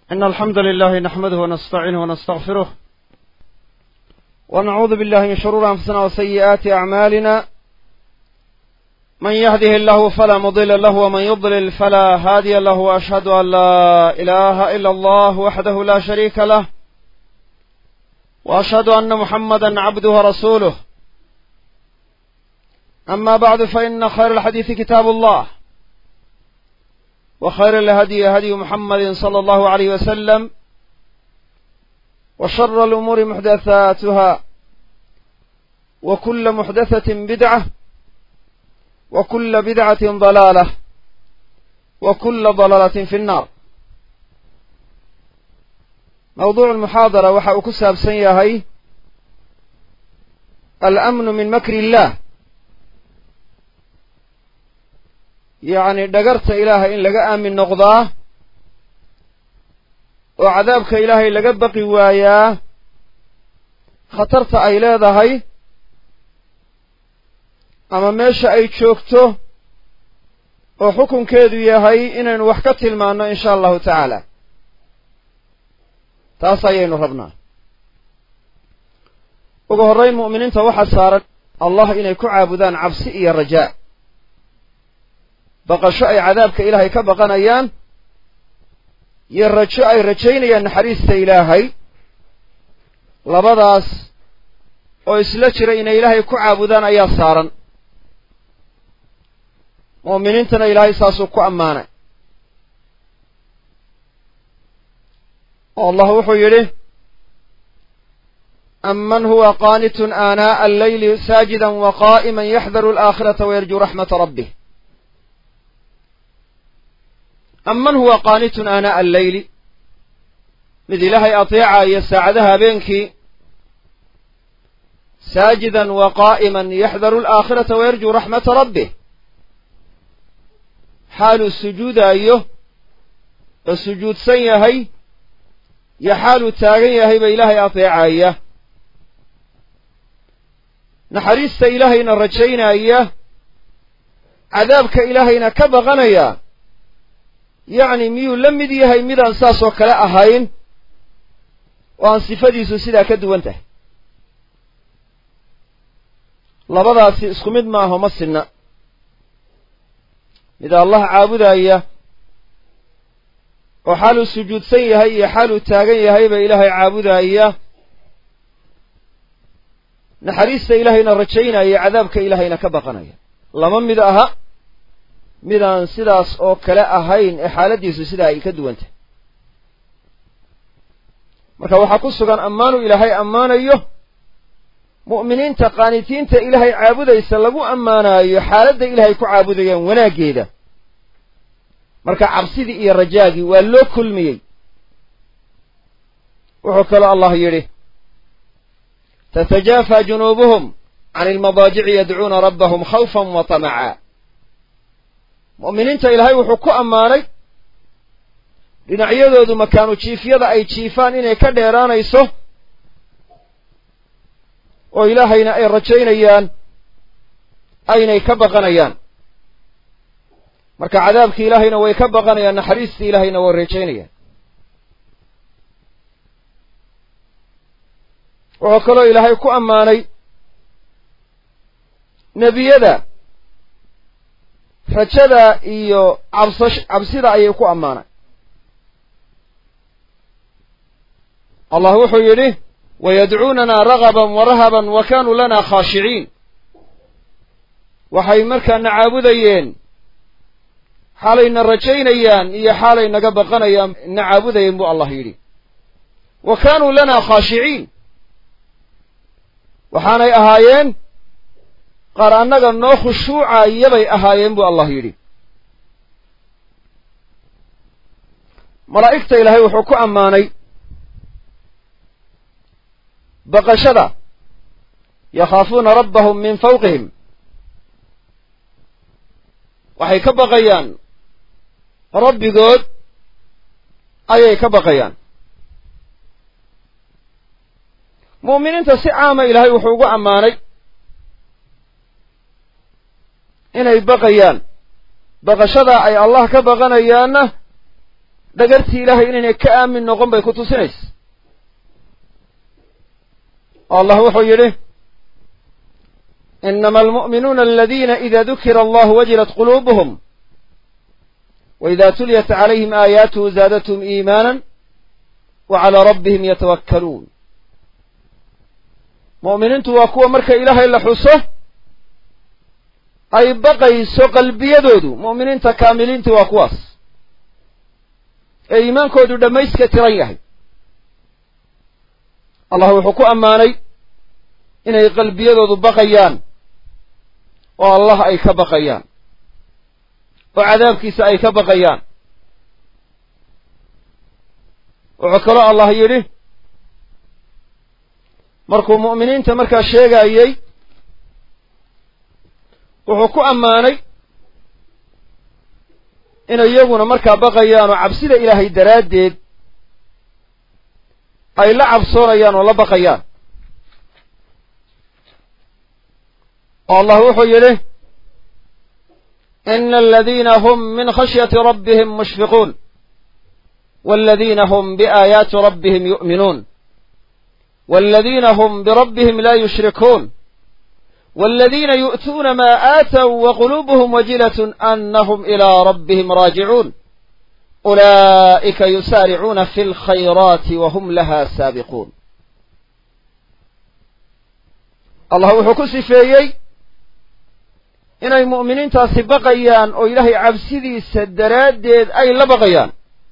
إن الحمد لله نحمده ونستعينه ونستغفره ونعوذ بالله من شرور أنفسنا وسيئات أعمالنا من يهده الله فلا مضل له ومن يضلل فلا هادي له وأشهد أن لا إله إلا الله وحده لا شريك له وأشهد أن محمدا عبده ورسوله أما بعد فإن خير الحديث كتاب الله وخير الهدي هدي محمد صلى الله عليه وسلم وشر الأمور محدثاتها وكل محدثة بدعة وكل بدعة ضلالة وكل ضلالة في النار. موضوع المحاضرة وحا أكسها بسنياهي الأمن من مكر الله، يعني دقرت إلهي إن لقى آمن نقضاه وعذابك إلهي لقى بقي واياه خطرت أيلاذهي أما ماشا أي تشوكته وحكم كيدو ياهي إنن وحكت المعنى إن شاء الله تعالى تاسايين ربنا وقهرين مؤمنين توحى صارت الله إن يكون عابدان عبسئي الرجاء baqasho ay cadaabka ilaahay ka baqanayaan iyo rajo ay rajaynayaan naxariista ilaahay, labadaas oo isla jira inay ilaahay ku caabudaan ayaa saaran. mu'miniintana ilaahay saasuu ku ammaanay oo allah wuxuu yidhi amman huwa qaanitun aanaa'a allayli saajidan wa qaa'iman yaxdaru alaakhirata wayarjuu raxmata rabbih. أمن هو قانت آناء الليل مد إلهي أطيع يساعدها بينك ساجدا وقائما يحذر الآخرة ويرجو رحمة ربه. حال السجود أيه السجود سيهي يحال تاغيه بإلهي أطيع أيه نحريست إلهينا رجينا أيه عذابك إلهينا كبغنيا، يعني ميو لمد يهي ميدان ساسو كلا أهاين وان صفاديسو سيدا كدوانته لبدا اسكمد معه مصرنا إذا الله عابدا إياه وحال السجود سيهي حال التاغي يهي بإلهي عابدا إياه نحريست إلهينا رجينا إياه عذابك إلهينا كبقنا إياه لمن مداها midaan sidaas oo kale ahayn ee xaaladiisu sidaa ay ka duwantay. marka waxaa ku sugan ammaanu ilaahay ammaanayo mu'miniinta qaanitiinta ilaahay caabudaysa lagu ammaanayo xaaladda ilaahay ku caabudayaan wanaaggeeda. marka cabsidii iyo rajaagii waa loo kulmiyey. wuxuu kaloo allah yidhi tatajaafa junuubuhum can ilmadaajici yadcuuna rabbahum khawfan wa tamaca. mu'miniinta ilaahay wuxuu ku ammaanay dhinacyadoodu makaanu jiifyada ay jiifaan inay ka dheeraanayso oo ilaahayna ay rajaynayaan aynay ka baqanayaan. marka cadaabkii ilaahayna way ka baqanayaan, naxariistii ilaahayna way rajaynayaan. wuxuu kaloo ilaahay ku ammaanay nebiyada rajada iyo cabsida ayay ku ammaanay. allah wuxuu yidhi wayadcuunana ragaban warahaban wa kaanuu lana khaashiciin. waxay markaana caabudayeen xaalayna rajaynayaan iyo xaalay naga baqanayaan na caabudayeen buu allah yidhi. wa kaanuu lana khaashiciin, waxaanay ahaayeen qaar annaga noo khushuucaya bay ahaayeen buu allah yidhi. malaa'igta ilaahay wuxuu ku ammaanay baqashada yakhaafuuna rabbahum min fawqihim. waxay ka baqayaan rabbigood ayay ka baqayaan. mu'miniinta si caama ilaahay wuxuu ugu ammaanay inay baqayaan. baqashada ay allah ka baqanayaanna dhagartii ilaahay inaynay ka aamin noqon bay ku tusinaysa allah wuxuu yidhi inama almu'minuuna aladiina ida dukira allahu wajilat quluubuhum waida tuliyat calayhim aayaatuhu zaadathum iimaanan wa calaa rabbihim yatawakkaluun mu'miniintu waa kuwa marka ilaahay la xuso ay baqayso qalbiyadoodu mu'miniinta kaamiliintii waa kuwaas ee iimaankoodu dhammayska tiran yahay allah wuxuu ku ammaanay inay qalbiyadoodu baqayaan oo allah ay ka baqayaan oo cadaabkiisa ay ka baqayaan wuxuu kaloo allah yidhi markuu mu'miniinta markaa sheegayey wuxuu ku ammaanay inay iyaguna markaa baqayaan oo cabsida ilaahay daraaddeed ay la cabsoonayaan oo la baqayaan oo allah wuxuu yidhi ina aladiina hum min khashyati rabbihim mushfiquun والذين هم بآيات ربهم يؤمنون والذين هم بربهم لا يشركون والذين يؤتون ما آتوا وقلوبهم وجلة أنهم إلى ربهم راجعون أولئك يسارعون في الخيرات وهم لها سابقون الله وحكو سفيي إن المؤمنين تاسبقيان أو إلهي عبسدي سدرادد أي لبقيان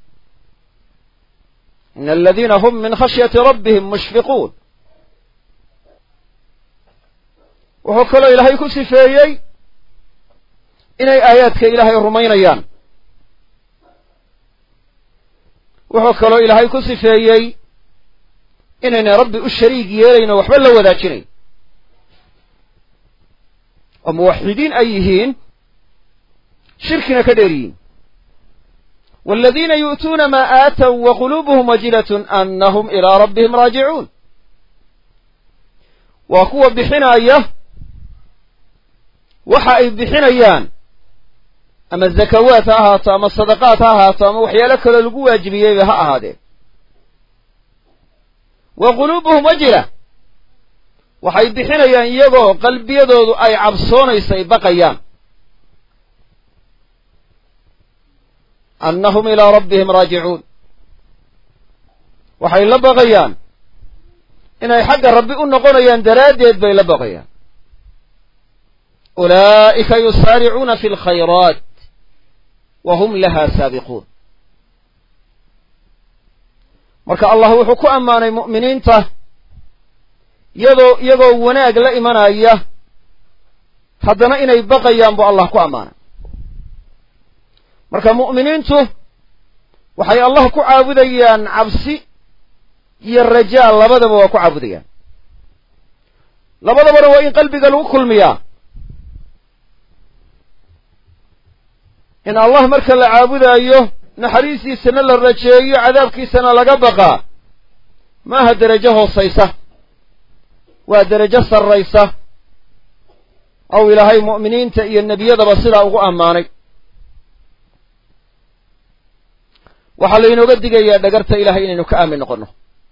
إن الذين هم من خشية ربهم مشفقون وحكو إلهي كسفيي إن آياتك إلهي رمينيان وحكو إلهي كسفيي إننا ربي الشريك يلينا وحبلا وذاكني وموحدين أيهين شركنا كدرين والذين يؤتون ما آتوا وقلوبهم وجلة أنهم إلى ربهم راجعون وقوة بحناية وحائب بحنيان أما الزكوات أهاتا أما الصدقات أهاتا أما وحيا لك للقوة جبية بها هذه وقلوبهم وجلة وحائب بحنيان يقو قلب يدود أي عبصون يسيبقيان أنهم إلى ربهم راجعون وحي لبغيان إن حق ربي أنقونيان دراديد بي لبغيان أولئك يسارعون في الخيرات وهم لها سابقون marka allah wuxuu ku ammaanay mu'miniinta iyagoo wanaag la imanaya haddana inay baqayaan buu allah ku ammaanay marka mu'miniintu waxay allah ku caabudayaan cabsi iyo rajaa labadaba waa ku caabudayaan labadabana waa in qalbiga lagu kulmiyaa in allah marka la caabudayo naxariistiisana la rajeeyo cadaabkiisana laga baqaa maaha darajo hoosaysa waa darajo sarraysa aw ilaahay mu'miniinta iyo nebiyadaba sidaa ugu ammaanay waxaa laynooga digayaa dhagarta ilahay inaynu ka aamin noqonno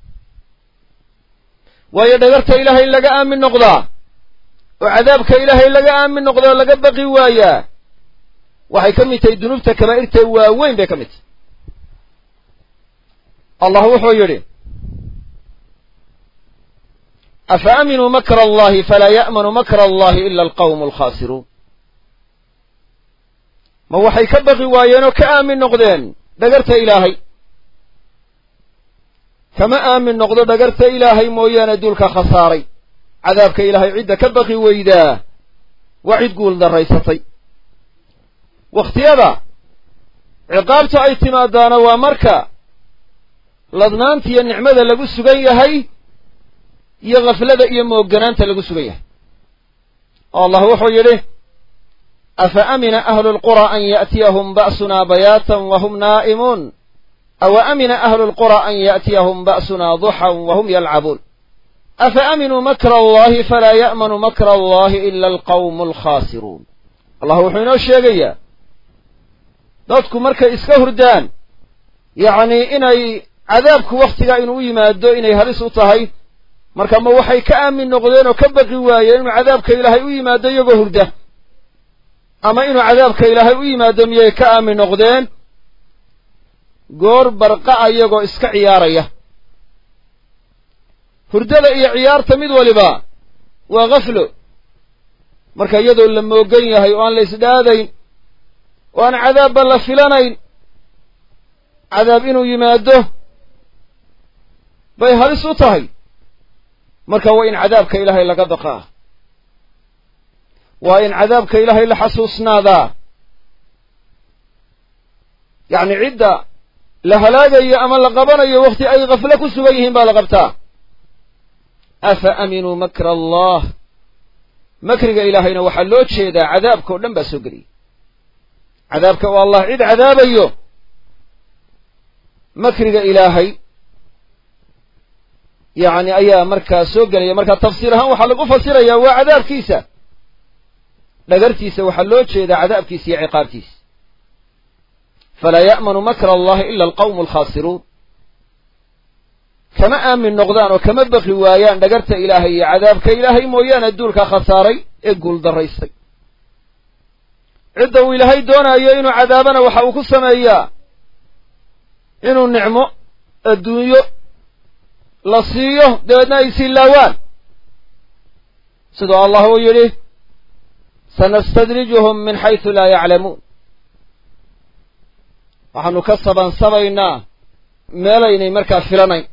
waayo dhagarta ilahay in laga aamin noqdaa oo cadaabka ilaahay laga aamin noqdaa laga baqi waayaa waxay ka mid tahay dunuubta kabaa'irta waaweyn bay ka mid tahay allah wuxuu yidhi afa aaminuu makra allahi falaa ya'manu makra allahi ila alqawmu alkhaasiruun ma waxay ka baqi waayeen oo ka aamin noqdeen dhagarta ilaahay kama aamin noqdo dhagarta ilaahay mooyaane duulka khasaaray cadaabka ilaahay cidda ka baqi weydaa waa cid guul daraysatay wakhtiyada ciqaabta ay timaadaana waa marka ladnaanta iyo nicmada lagu sugan yahay iyo khaflada iyo moogganaanta lagu sugan yahay oo allah wuxuu yidhi afa amina ahlu lqura an ya'tiyahum ba'sunaa bayaatan wahum naa'imuun aw amina ahlu lqura an ya'tiyahum ba'sunaa duxan wahum yalcabuun afa aminuu makra allahi falaa ya'manu makra allahi ila alqawmu alkhaasiruun allah wuxuu inoo sheegayaa dadku markay iska hurdaan yacni inay cadaabku wakhtigaa inuu u yimaado inay halis u tahay marka ma waxay ka aamin noqdeen oo ka baqi waayeen inuu cadaabka ilaahay u yimaado iyagoo hurda ama inuu cadaabka ilaahay u yimaado miyay ka aamin noqdeen goor barqa'a iyagoo iska ciyaaraya hurdada iyo ciyaarta mid waliba waa ghaflo marka iyadoo la moogan yahay oo aan la isdhaadayn oo aan cadaabba la filanayn cadaab inuu yimaado bay halis u tahay marka waa in cadaabka ilaahay laga baqaa waa in cadaabka ilaahay la xasuusnaadaa yacni cidda la halaagayo ama la qabanayo wakhti ay ghaflo ku sugan yihiin baa la qabtaa afa aaminuu makra allah makriga ilaahayna waxaa loo jeedaa cadaabka oo dhan baa soo geliyay cadaabka oo allah cid cadaabayo makriga ilaahay yacni ayaa markaa soo gelaya marka tafsiir ahaan waxaa lagu fasirayaa waa cadaabkiisa dhagartiisa waxaa loo jeedaa cadaabkiisa iyo ciqaabtiisa falaa ya'manu makra allahi ila alqawmu alkhaasiruun kama aamin noqdaan oo kama baqi waayaan dhagarta ilaahay iyo cadaabka ilaahay mooyaane duulka khasaaray ee guuldaraystay cidda uu ilaahay doonayo inuu cadaabana waxa uu ku sameeyaa inuu nicmo adduunyo la siiyo dabeedna ay silaawaan sidoo allah uu yidhi sanastadrijuhum min xaysu laa yaclamuun waxaanu ka sabansabaynaa meelaynay markaa filanayn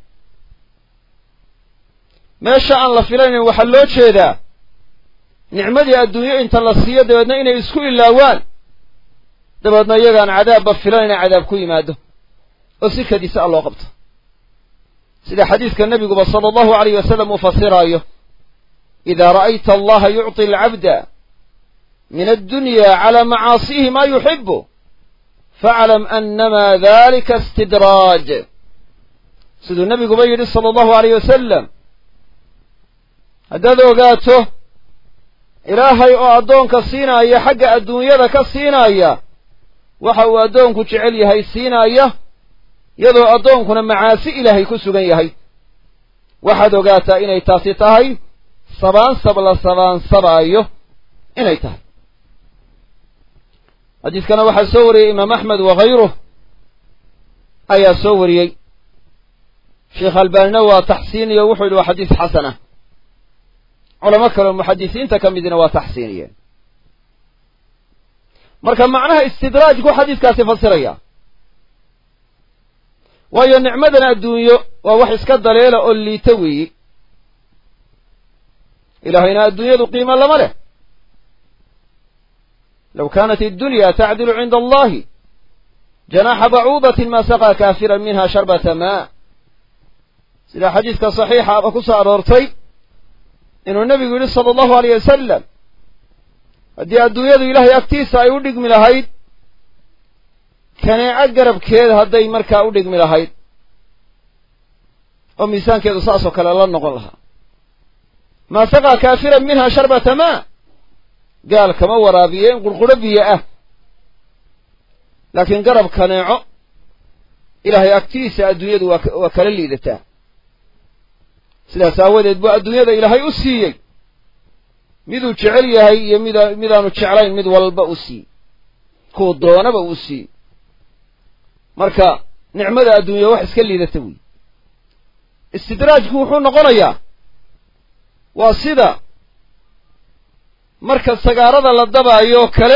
meesha aan la filanayn waxaa loo jeedaa nicmadii adduunyo inta la siiyo dabeedna inay isku ilaawaan dabeedna iyagaan cadaabba filanayna cadaab ku yimaado oo si kadisa a loo qabto sida xadiiska nebiguba sala allahu alayh wasalam uu fasiraayo idaa ra'ayta allaha yucطi alcabda min addunya calaa macaasiihi maa yuxibu faclam annama dalika istidraaj siduu nebiguba yidhi sala allahu alayh wasalam haddaad ogaato ilaahay oo addoonka siinaya xagga adduunyada ka siinaya waxa uu addoonku jecel yahay siinaya iyadoo addoonkuna macaasi ilaahay ku sugan yahay waxaad ogaataa inay taasi tahay sabaansab la sabaansabaayo inay tahay xadiiskana waxaa soo wariyey imaam axmed wakayruh ayaa soo wariyey sheekh albaanina waa taxsiiniyo wuxuu yidhi waa xadiis xasanah culamo kaleo muxadisiinta ka midina waa taxsiiniyeen marka macnaha istidraajku xadiiskaasi fasiraya waayo nicmadan adduunyo waa wax iska daleela oo liita weeye ilaahayna adduunyadu qiimo lama leh low kaanat iddunya tacdilu cinda allahi janaaxa bacuudatin maa saqaa kaafiran minha sharbata maa sida xadiiska saxiixa aba ku soo aroortay inuu nebigu yidhi sala allahu alayh wasalam haddii adduunyadu ilaahay agtiisa ay u dhigmi lahayd kaneeco garabkeeda hadday markaa u dhigmi lahayd oo miisaankeedu saasoo kale la noqon lahaa maa saqaa kaafiran minha sharbata maa gaal kama waraabiye in qurquro biyo ah laakiin garab kaneeco ilaahay agtiisa adduunyadu waa kala liidataa sidaas aawadeed buu adduunyada ilaahay u siiyey miduu jecel yahay iyo midaanu jeclayn mid walba u siiyey kuu doonaba uu siiyey marka nicmada adduunya wax iska liidata weeye istidraajku wuxuu noqonayaa waa sida marka sagaarada la dabaayo kale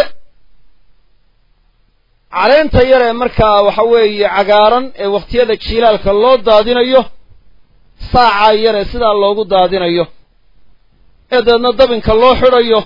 caleenta yar ee markaa waxa weeye cagaaran ee wakhtiyada jiilaalka loo daadinayo saacaa yar ee sidaa loogu daadinayo ee dabeedna dabinka loo xidhayo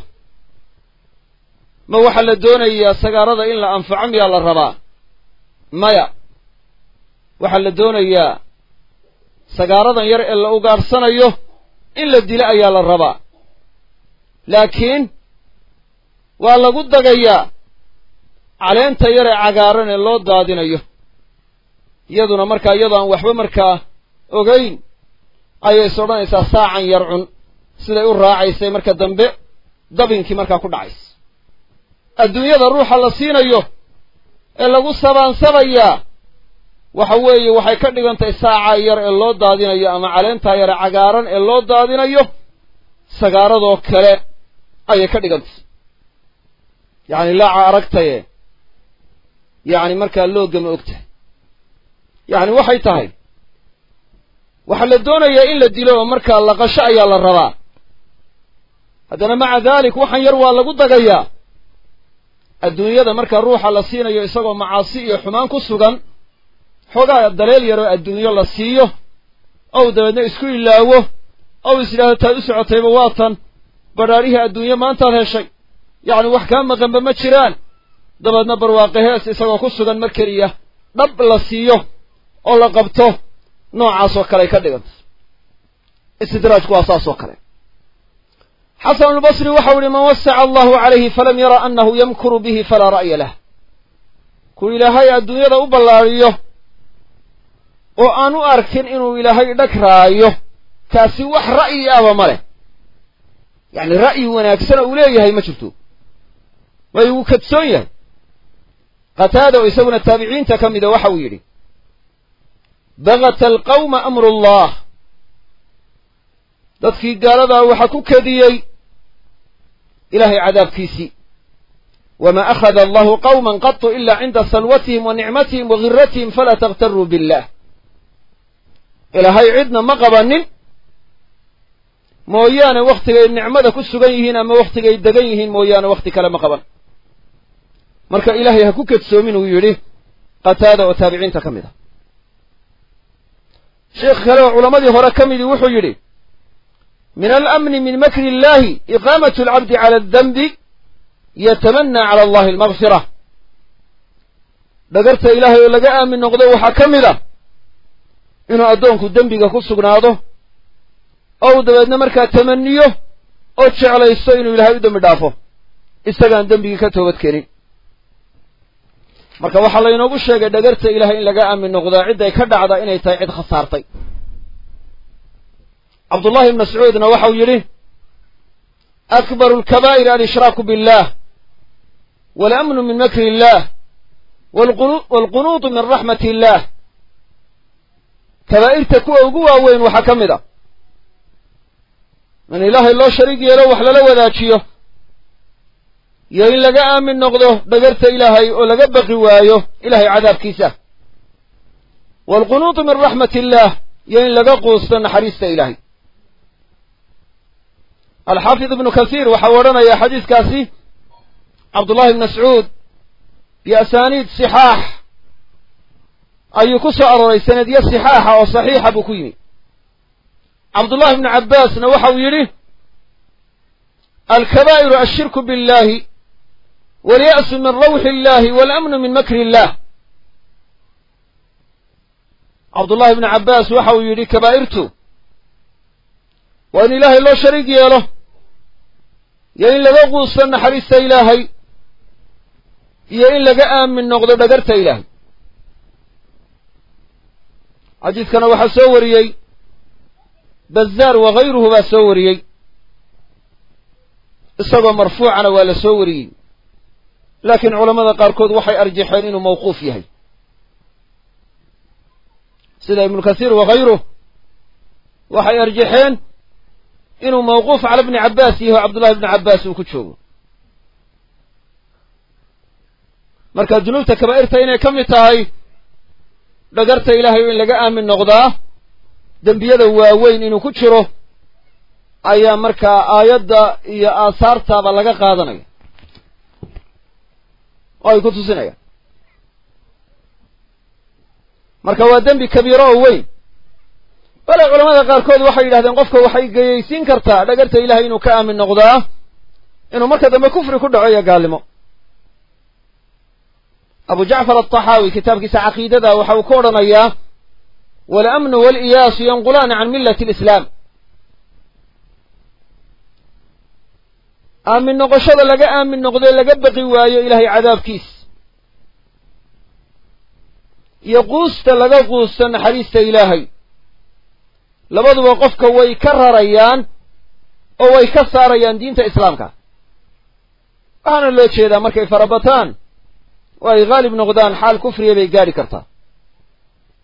ma waxaa la doonayaa sagaarada in la anfaco miyaa la rabaa maya waxaa la doonayaa sagaaradan yar ee la ugaadhsanayo in la dilo ayaa la rabaa laakiin waa lagu dagayaa caleenta yar ee cagaaran ee loo daadinayo iyaduna markaa iyadoo aan waxba markaa ogayn ayay is odhanaysaa saacan yar cun siday u raacaysay marka dambe dabinkii markaa ku dhacaysa adduunyada ruuxa la siinayo ee lagu sabaansabayaa waxa weeye waxay ka dhigantahay saaca yar ee loo daadinayo ama caleentaa yare cagaaran ee loo daadinayo sagaaradoo kale ayay ka dhigantay yacni laaca aragtaye yacni markaa loogama og tahay yacni waxay tahay waxaa la doonayaa in la dilo oo markaa laqasho ayaa la rabaa haddana maca daalik waxan yar waa lagu dagayaa adduunyada markaa ruuxa la siinayo isagoo macaasi iyo xumaan ku sugan xoogaa daleel yaroo adduunyo la siiyo ow dabeedna isku ilaawo ow isidhaahdo taad u socotayba waa tan badhaadhihii adduunyo maantaad heshay yacni wax kaa maqanba ma jiraan dabeedna barwaaqe hees isagoo ku sugan mar keliya dhab la siiyo oo la qabto noocaasoo kale ay ka dhiganta istidraajku waa saas oo kale xasan albasri waxau ihi man wasaca allahu calayhi falam yara annahu yamkuru bihi falaa ra'ya lah ku ilaahay adduunyada u ballaadhiyo oo aan u arkin inuu ilaahay dhagraayo kaasi wax ra'yi ahba ma leh yacni ra'yi wanaagsana uu leeyahay ma jirto way uu kadsoon yahay qataada oo isaguna taabiciinta ka mida waxa uu yidhi bagata alqawma amru llah dadkii gaaladaa waxaa ku kediyey ilaahay cadaabkiisii wamaa akhada allahu qawman qatu ila cinda salwatihim wa nicmatihim wa giratihim falaa takhtaruu billah ilaahay cidna ma qabanin mooyaane wakhtigay nicmada ku sugan yihiin ama wakhtigay degan yihiin mooyaane wakhti kale ma qaban marka ilaahay ha ku kedsoomin uu yidhi qataada oo taabiciinta ka mid a sheekh kale oo culammadii hore ka midii wuxuu yidhi min alamni min makri illahi iqaamatu alcabdi cala addanbi yatamanaa cala allahi almakfira dhagarta ilaahay oo laga aamin noqdo waxaa ka mid a inuu addoonku dembiga ku sugnaado ou dabeedna markaa tamaniyo oo jeclaysto inuu ilaahay u dembi dhaafo isagaan dembigii ka toobad keenin marka waxaa laynoogu sheegay dhagarta ilaahay in laga aamin noqdaa cidday ka dhacda inay tahay cid khasaartay cabdullahi ibn mascuudna waxau yidhi akbaru alkabaa'ir alshraaku billah walamnu min makri illah waalqunuutu min raxmati illah kabaa'irta kuwa ugu waaweyn waxaa ka mid a in ilaahay loo shariig yeelo wax lala wadaajiyo iyo in laga aamin noqdo dhagarta ilaahay oo laga baqi waayo ilahay cadaabkiisa waalqunuutu min raxmati illah iyo in laga quusto naxariista ilaahay alxaafid ibnu kasiir waxau odhanayaa xadiiskaasi cabdullahi ibn mascuud biasaaniid sixaax ayuu ku soo arooray sanadyo sixaaxa oo saxiixa buu ku yimi cabdullahi ibnu cabbaasna waxa uu yidhi alkabaa'iru ashirku biاllahi walya'su min rawxi illahi waalamnu min makri illah cabdullahi ibnu cabbaas waxa uu yidhi kabaa'irtu waa in ilaahay loo shariig yeelo iyo in laga quusto naxariista ilaahay iyo in laga aamin noqdo dhagarta ilaahay xadiidkana waxaa soo wariyey bazaar wakayruhu baa soo wariyey isagoo marfuucana waa la soo wariyey laakiin culammada qaarkood waxay arjaxeen inuu mawquuf yahay sida ibnu kasiir wakayruh waxay arjaxeen inuu mawquuf cala bni cabbaas yaho cabdullahi ibni cabbaas uu ku joogo marka dunuubta kabaa'irta inay ka mid tahay dhagarta ilaahay in laga aamin noqdaa dembiyada waaweyn inuu ku jiro ayaa markaa aayadda iyo aasaartaaba laga qaadanaya oo ay ku tusinayaan marka waa dembi kabiiro oo weyn bale culamada qaarkood waxay yidhahdeen qofka waxay geyaysiin kartaa dhagarta ilaahay inuu ka aamin noqdaa inuu marka dambe kufri ku dhaco iyo gaalnimo abu jacfar alطaxaawi kitaabkiisa caqiidada waxa uu ku odhanayaa walamnu waliyaasu yanqulaani can millati alislaam aamin noqoshada laga aamin noqdee laga baqi waayo ilaahay cadaabkiis iyo quusta laga quusto naxariista ilaahay labaduba qofka way ka rarayaan oo way ka saarayaan diinta islaamka waxaana loo jeedaa markay farabataan oo ay haalib noqdaan xaal kufriya bay gaadhi kartaa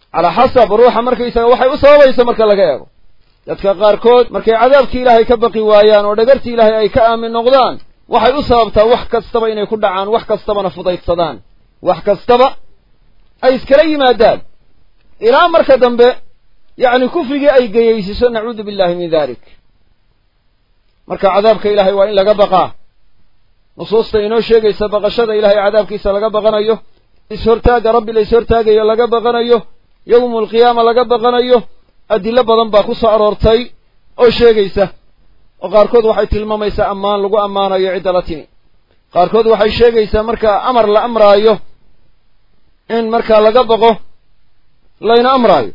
calaa xasab ruuxa markaysaga waxay u sababayso marka laga eego dadka qaarkood markay cadaabkii ilaahay ka baqi waayaan oo dhagartii ilaahay ay ka aamin noqdaan waxay u sababtaa wax kastaba inay ku dhacaan wax kastabana fudaydsadaan wax kastaba ay iskala yimaadaan ilaa marka dambe yacni kufrigii ay geyaysiso nacuudu billahi min dalik marka cadaabka ilaahay waa in laga baqaa nusuusta inoo sheegaysa baqashada ilaahay cadaabkiisa laga baqanayo ishortaagga rabbi la ishortaagayo laga baqanayo yowmu alqiyaama laga baqanayo adillo badan baa ku soo aroortay oo sheegaysa oo qaarkood waxay tilmaamaysaa ammaan lagu ammaanayo cidda la timi qaarkood waxay sheegaysaa marka amar la amraayo in markaa laga baqo layna amraayo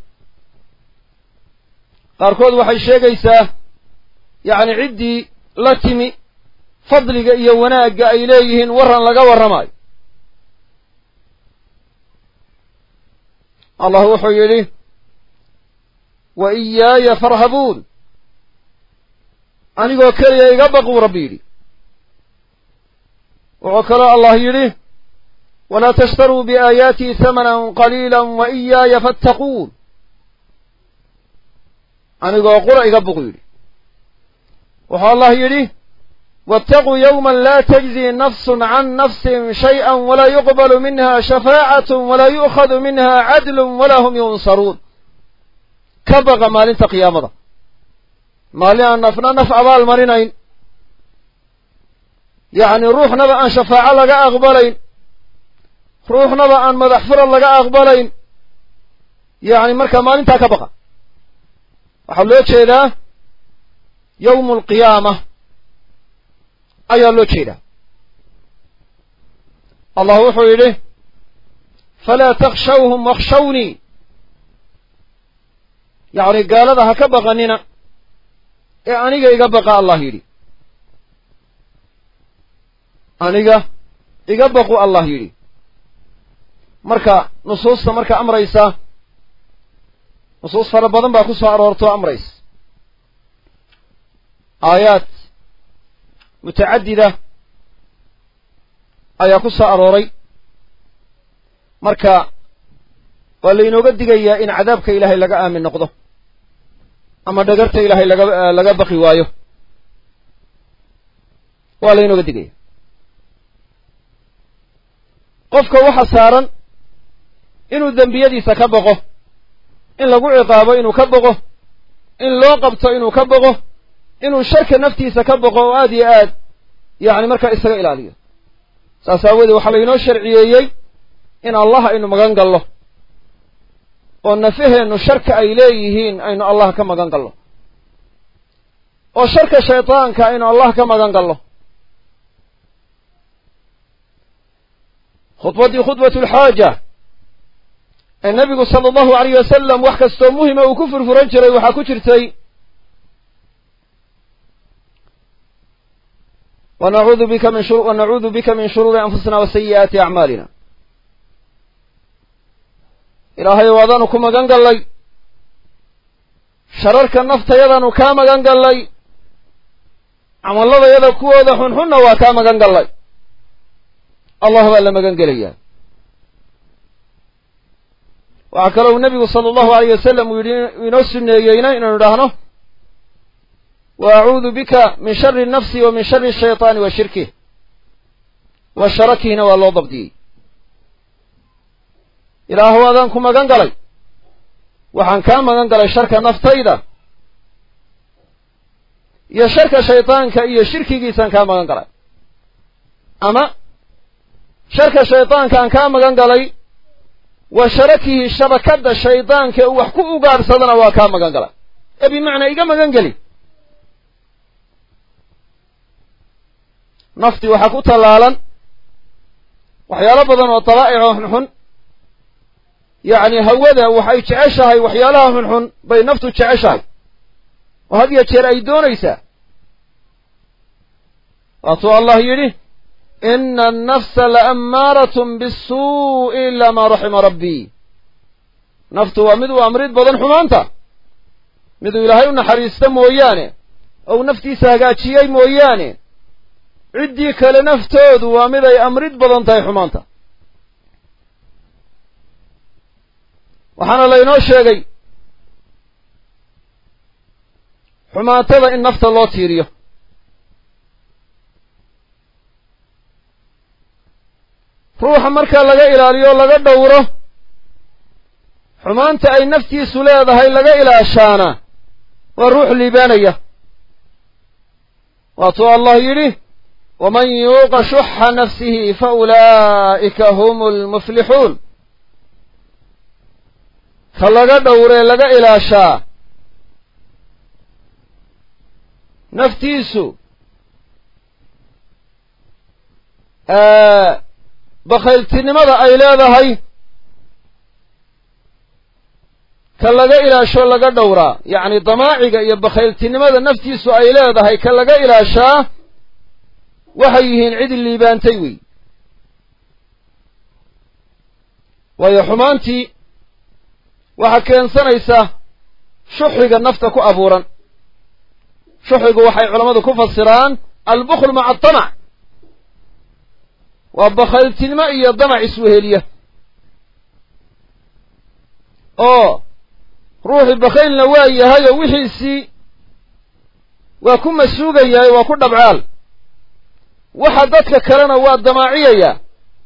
qaarkood waxay sheegaysaa yacni ciddii la timi fadliga iyo wanaagga ay leeyihiin warran laga warramaayo allah wuxuu yidhi wa iyaaya farhabuun anigoo keliya iga baquu rabbi yidhi wuxuu kaloo allah yidhi walaa tashtaruu biaayaatii hamanan qaliila wa iyaaya fattaquun anigoo qura iga baqu yidhi wuxuu allah yidhi waataquu yowman laa tajzi nafsun can nafsin shayئa walaa yuqbalu minha shafaacat walaa yu'khadu minha cadlu walaa hum yunsaruun ka baqa maalinta qiyaamada maalin aan nafna naf abaal marinayn yacni ruuxnaba aan shafaaco laga aqbalayn ruuxnaba aan madax furad laga aqbalayn yacni markaa maalintaa ka baqa waxaa loo jeedaa yowmu alqiyaama ayaa loo jeedaa allah wuxuu yidhi falaa takshawhum wakshawnii yacni gaalada ha ka baqanina ee aniga iga baqa allah yidhi aniga iga baqu allah yidhi marka nusuusta marka amraysa nusuus fara badan baa ku soo aroortoo amraysa aayaad mutacadida ayaa ku soo arooray marka waa laynooga digayaa in cadaabka ilaahay laga aamin noqdo ama dhagarta ilaahay laga baqi waayo waa laynooga digaya qofka waxa saaran inuu dembiyadiisa ka baqo in lagu ciqaabo inuu ka baqo in loo qabto inuu ka baqo inuu sharka naftiisa ka baqo oo aad iyo aad yacni markaa isaga ilaaliyo saas aawoodee waxaa laynoo sharciyeeyey in allah aynu magan gallo oo nafaheennu sharka ay leeyihiin aynu allah ka magan gallo oo sharka shaydaanka aynu allah ka magan gallo khudbaddii khudbatu alxaaja ee nebigu sala allahu alayh wasalam wax kastoo muhima uu ku furfuran jiray waxaa ku jirtay wanacuudu bika min shuruuri anfusina wa sayi'aati acmaalina ilaahayow adaanu ku magan gallay shararka naftayadaanu kaa magan gallay camalladayada kuwooda xunxunna waa kaa magan gallay allah baa la magan gelayaa waxaa kaloo nebigu sala allahu alayh wasalam uu yidhi inoo sunneeyeyna inaanu idhaahno wa acuudu bika min shari nafsi wa min shari shayطaani wa shirkih wa sharakihina waa loo dabdiyey ilaahu adaan ku magan galay waxaan kaa magan galay sharka naftayda iyo sharka shaydaanka iyo shirkigiisaan kaa magan galay ama sharka shaydaanka aan kaa magan galay wa sharakihi shabakadda shaydaanka uu wax ku ugaadhsadana waa kaa magan galay ee bimacnaa iga magan geli naftii waxaa ku tallaalan waxyaalo badan oo dabaa'ico xunxun yacni hawada waxay jeceshahay waxyaalaha xunxun bay naftu jeceshahay oo had iyo jeer ay doonaysaa waatuu allah yidhi ina annafsa la'ammaaratun bisuu'i ilaa maa raxima rabbii naftu waa mid uu amrid badan xumaanta miduu ilaahay u naxariista mooyaane ou naftiisa hagaajiyey mooyaane ciddii kale naftoodu waa mid ay amrid badan tahay xumaanta waxaana laynoo sheegay xumaatada in nafta loo tiiriyo ruuxa markaa laga ilaaliyo laga dhowro xumaanta ay naftiisu leedahay laga ilaashaana waa ruux liibaanaya waatuu allah yidhi waman yuuqa shuxa nafsihi fa ulaa'ika hum lmuflixuun ka laga dhowree laga ilaashaa naftiisu bakhayltinimada ay leedahay ka laga ilaasho laga dhowraa yacni damaaciga iyo bakhayltinimada naftiisu ay leedahay ka laga ilaashaa waxay yihiin cid liibaantay wey waayo xumaantii waxaa keensanaysa shuxiga nafta ku abuuran shuxigu waxay culammadu ku fasiraan albukhl maca adamac waa bakhayltinimo iyo damac isweheliya oo ruuxii bakhaylna waa yahay oo wixiisii waa ku masuugayahay waa ku dhabcaal waxa dadka kalena waa damaaciyayaa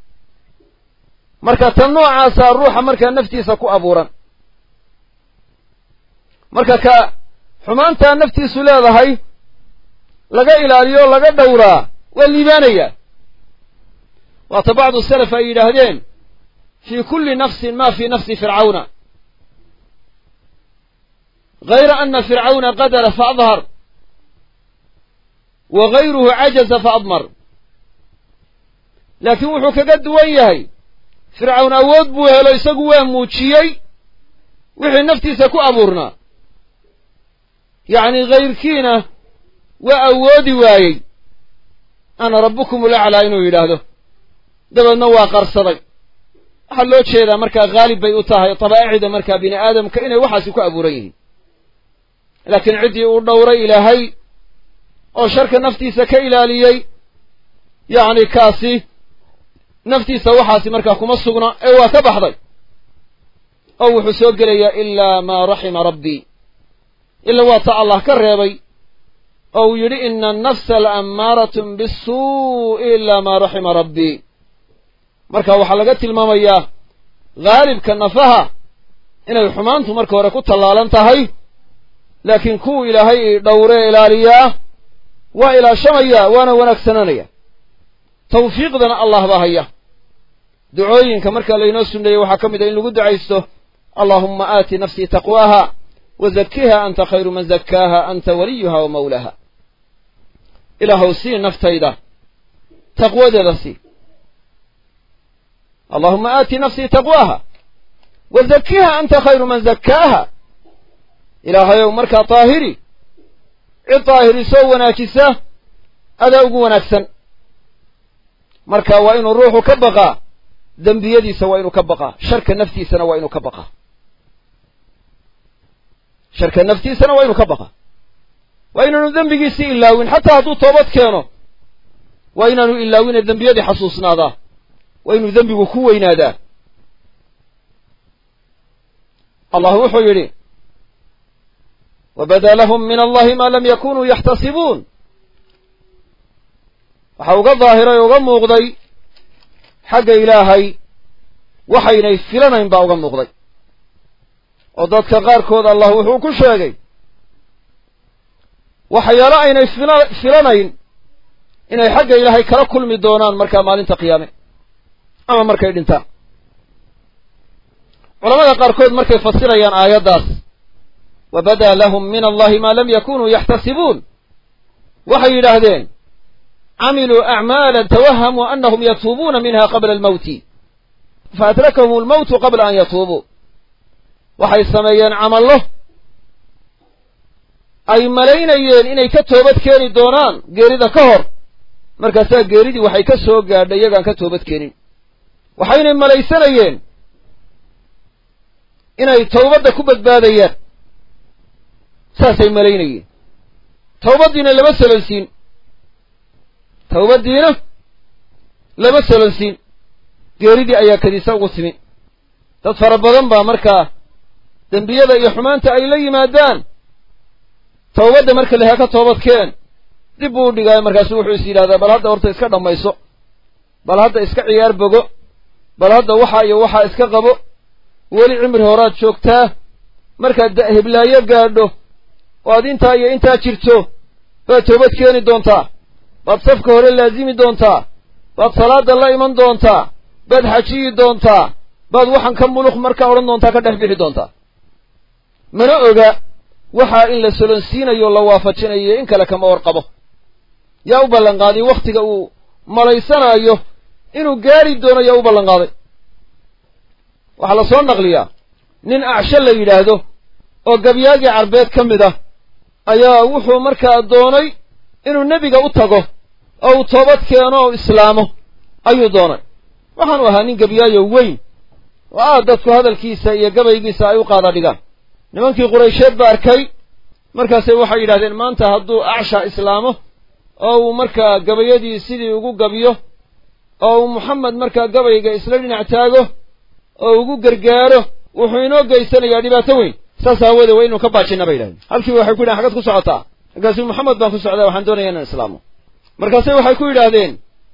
marka tan noocaasaa ruuxa markaa naftiisa ku abuuran marka ka xumaantaa naftiisu leedahay laga ilaaliyo laga dhowraa waa liibaanayaa waata bacdu salaf ay yidhaahdeen fii kulli nafsin ma fii nafsi fircawna gayra ana fircawna qadara faadhar wa gayruhu cajaza faadmar laakiin wuxuu kaga duwan yahay fircawn awood buu helo isagu waa muujiyey wixii naftiisa ku abuurnaa yacni kayrkiina waa awoodi waayey ana rabbukum ulaclaa inuu yidhaahdo dabeedna waa qarsaday waxaa loo jeedaa markaa haalib bay u tahay dabaa'icda markaa bini aadamka inay waxaasi ku abuuran yihiin laakiin ciddii uu dhowray ilaahay oo sharka naftiisa ka ilaaliyey yacni kaasi naftiisa waxaasi markaa kuma sugna ee waa ka baxday oo wuxuu soo gelayaa ilaa maa raxima rabbii ila waa ta allah ka reebay oo uu yidhi ina annafsa la'ammaaratun bisuu'i ilaa maa raxima rabbii marka waxaa laga tilmaamayaa haalibka nafaha inay xumaantu marka hore ku tallaalan tahay laakiin kuwu ilaahay dhowree ilaaliyaa waa ilaashamaya waana wanaagsananaya tawfiiqdana allah baa haya ducooyinka markaa laynoo sunneeyey waxaa ka mid a in lagu ducaysto allaahumma aati nafsii taqwaaha wa zakkiha anta khayru man zakkaaha anta waliyuha wa mawlaha ilaahow sii naftayda taqwadeeda sii allahuma aati nafsii taqwaaha wa zakkiha anta khayru man zakkaaha ilaahayow markaa taahiri cid taahirisoo wanaajisa adaa ugu wanaagsan marka waa inuu ruuxu ka baqaa dembiyadiisa waa inuu ka baqaa sharka naftiisana waa inuu ka baqaa sharka naftiisana waa inuu ka baqaa waa inaanu dembigiisii ilaawin xataa hadduu toobad keeno waa inaanu ilaawine dembiyadii xasuusnaadaa waa inuu dembigu ku weynaadaa allah wuxuu yidhi wabada lahum min allahi ma lam yakunuu yaxtasibuun waxa uga daahiray o uga muuqday xagga ilaahay waxaynay filanayn baa uga muuqday oo dadka qaarkood allah wuxuu ku sheegay waxyaalo aynay filanayn inay xagga ilaahay kala kulmi doonaan markaa maalinta qiyaame ama markay dhintaan culamada qaarkood markay fasirayaan aayaddaas wabada lahum min allahi ma lam yakunuu yaxtasibuun waxay yidhaahdeen camiluu acmaala tawahamuu anahum yatuubuuna minha qabla almawti faadrakahum almawtu qabla an yatuubuu waxay sameeyeen camallo ay malaynayeen inay ka toobad keeni doonaan geerida ka hor markaasaa geeridii waxay ka soo gaadhay iyagaan ka toobad keenin waxaynay malaysanayeen inay towbadda ku badbaadayaan saasay malaynayeen towbaddiina lama solonsiin towbaddiina lama solonsiin geeridii ayaa kadisa ugu timi dad fara badan baa markaa dembiyada iyo xumaanta ay la yimaadaan towbadda marka laha ka toobadkeen dib buu u dhigaayo markaasu wuxuu is yidhahdaa bal hadda horta iska dhammayso bal hadda iska ciyaar bogo bal hadda waxaa iyo waxaa iska qabo weli cimri horaad joogtaa markaad hiblaayo gaadho oo aad intaa iyo intaa jirto baad toobad keeni doontaa baad safka hore laazimi doontaa baad salaada la iman doontaa baad xajiyi doontaa baad waxaan ka muluq markaa odhan doontaa ka dhex bixi doontaa mana oga waxaa in la solonsiinayo la waafajinayo in kale kama warqabo yaa u ballanqaaday wakhtiga uu malaysanaayo inuu gaari doono yaa u ballanqaaday waxaa la soo naqliyaa nin acsho la yidhaahdo oo gabyaagii carbeed ka mid ah ayaa wuxuu markaa doonay inuu nebiga u tago oo uu toobad keeno oo islaamo ayuu doonay waxaanu ahaa nin gabyaayo weyn oo aad dadku hadalkiisa iyo gabaygiisa ay u qaada dhigaan nimankii quraysheed ba arkay markaasay waxay yidhahdeen maanta hadduu acsha islaamo oo uu markaa gabayadii sidii ugu gabiyo oo uu moxamed markaa gabayga isla dhinac taago oo ugu gargaaro wuxuu inoo geysanayaa dhibaato weyn saas aawoodee waa inuu ka baajinna bay yidhahdeen halkiiba waxay ku yidhahen xagad ku socotaa markaasuu moxamed baan ku socdaa waxaan doonaya inaan islaamo markaase waxay ku yidhaahdeen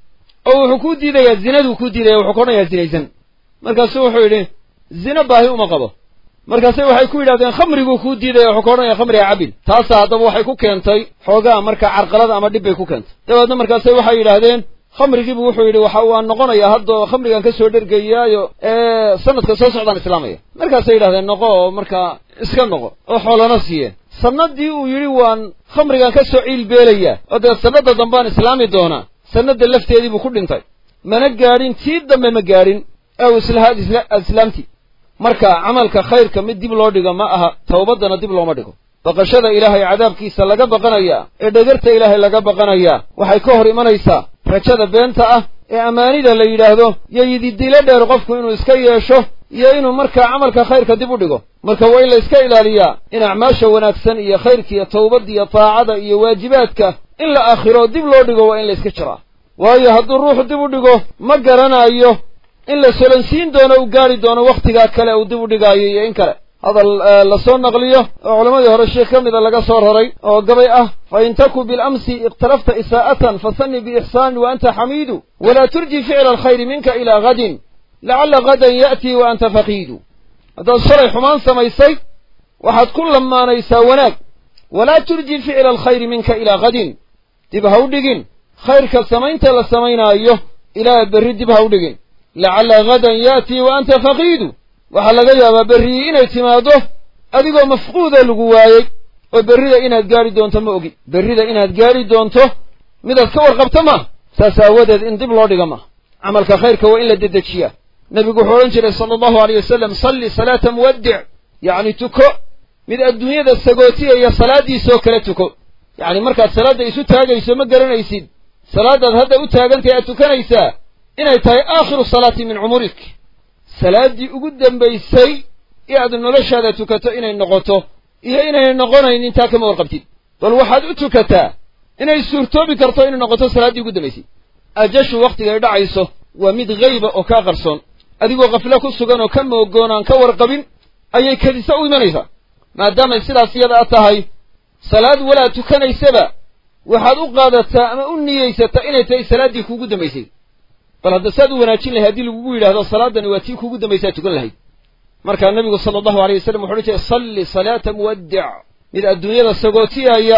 oo wuxuu kuu diidayaa zinaduu kuu diidaya wuxuu ka odhanayaa zinaysan markaasuu wuxuu yidhi zina baahi uma qabo markaase waxay ku yidhahdeen khamriguu kuu diidaya wuxuu ka odhanaya khamriga cabin taasa haddaba waxay ku keentay xoogaa markaa carqalada ama dhib bay ku keentay dabeedna markaase waxay yidhaahdeen khamrigiibu wuxuu yidhi waxa waan noqonayaa hadda khamrigan ka soo dhergayaayo sanadka soo socdaan islaamaya markaasay yidhahdeen noqo oo markaa iska noqo oo xoolana siiyeen sanadii uu yidhi waan khamrigan ka soo ciilbeelayaa oo dee sanada dambaan islaami doonaa sanada lafteediibuu ku dhintay mana gaadhin tii dambe ma gaadhin ee uu islahaad islaamtii marka camalka khayrka mid dib loo dhigo ma aha towbaddana dib looma dhigo baqashada ilaahay cadaabkiisa laga baqanayaa ee dhagarta ilaahay laga baqanayaa waxay ka hor imanaysaa rajada beenta ah ee ammaanida la yidhaahdo iyo yididilo dheer qofku inuu iska yeesho iyo inuu markaa camalka khayrka dib u dhigo marka waa in la iska ilaaliyaa in acmaasha wanaagsan iyo khayrka iyo towbadda iyo taacada iyo waajibaadka in la aakhiro dib loo dhigo waa in la iska jiraa waayo hadduu ruuxu dib u dhigo ma garanayo in la solonsiin doono u gaari doono wakhtigaa kale uu dib u dhigaayo iyo in kale hadal la soo naqliyo oo culammadii hore sheekh ka mida laga soo raray oo gabay ah fa in taku bilamsi ikhtalafta isaa'atan fasanni biixsaanin wa anta xamiidu walaa turji ficla alkhayri minka ilaa gadin lacalla gadan ya'tii wa anta faqiidu haddaad shalay xumaan samaysay waxaad ku lamaanaysaa wanaag walaa turji ficla alkhayri minka ilaa gadin dib ha u dhigin khayrka samaynta la samaynaayo ilaa berri dib ha u dhigin lacalla gadan ya'tii wa anta faqiidu waxaa laga yaabaa berrii inay timaaddo adigoo mafquuda lagu waayey oo berrida inaad gaadhi doonto ma ogi berrida inaad gaadhi doonto midaad ka warqabto maaha saas aawadeed in dib loo dhiga maaha camalka khayrka waa in la dedejiyaa nebigu wuxuu odhan jiray sala allahu alayh wasalam salli salaata muwaddic yacni tuko mid adduunyada sagootiyaya salaaddiisoo kale tuko yacni markaad salaadda isu taagayso ma garanaysid salaaddaad hadda u taagantahay aad tukanaysaa inay tahay aakhiru salaati min cumurik salaaddii ugu dambaysay ee aad noloshaada tukato inay noqoto iyo inayna noqonayn intaa kama warqabtid bal waxaad u tukataa inay suurtoobi karto inay noqoto salaaddii ugu dambaysay ajashu wakhtigay dhacayso waa mid hayba oo kaa qarsoon adigoo kaflo ku sugan oo ka moogoon aan ka warqabin ayay kadisa u imanaysaa maadaamay sidaas iyada a tahay salaad walaa tukanaysaba waxaad u qaadataa ama u niyeysataa inay tahay salaaddii kuugu dambaysay bal hadda saad u wanaajin lahay haddii lagugu yidhahdo salaadani waa tii kuugu dambaysaa tukan lahayd markaa nebigu sala allahu alayh wasalam wuxu odhan jiray salli salaata muwaddic mid adduunyada sagootiyaya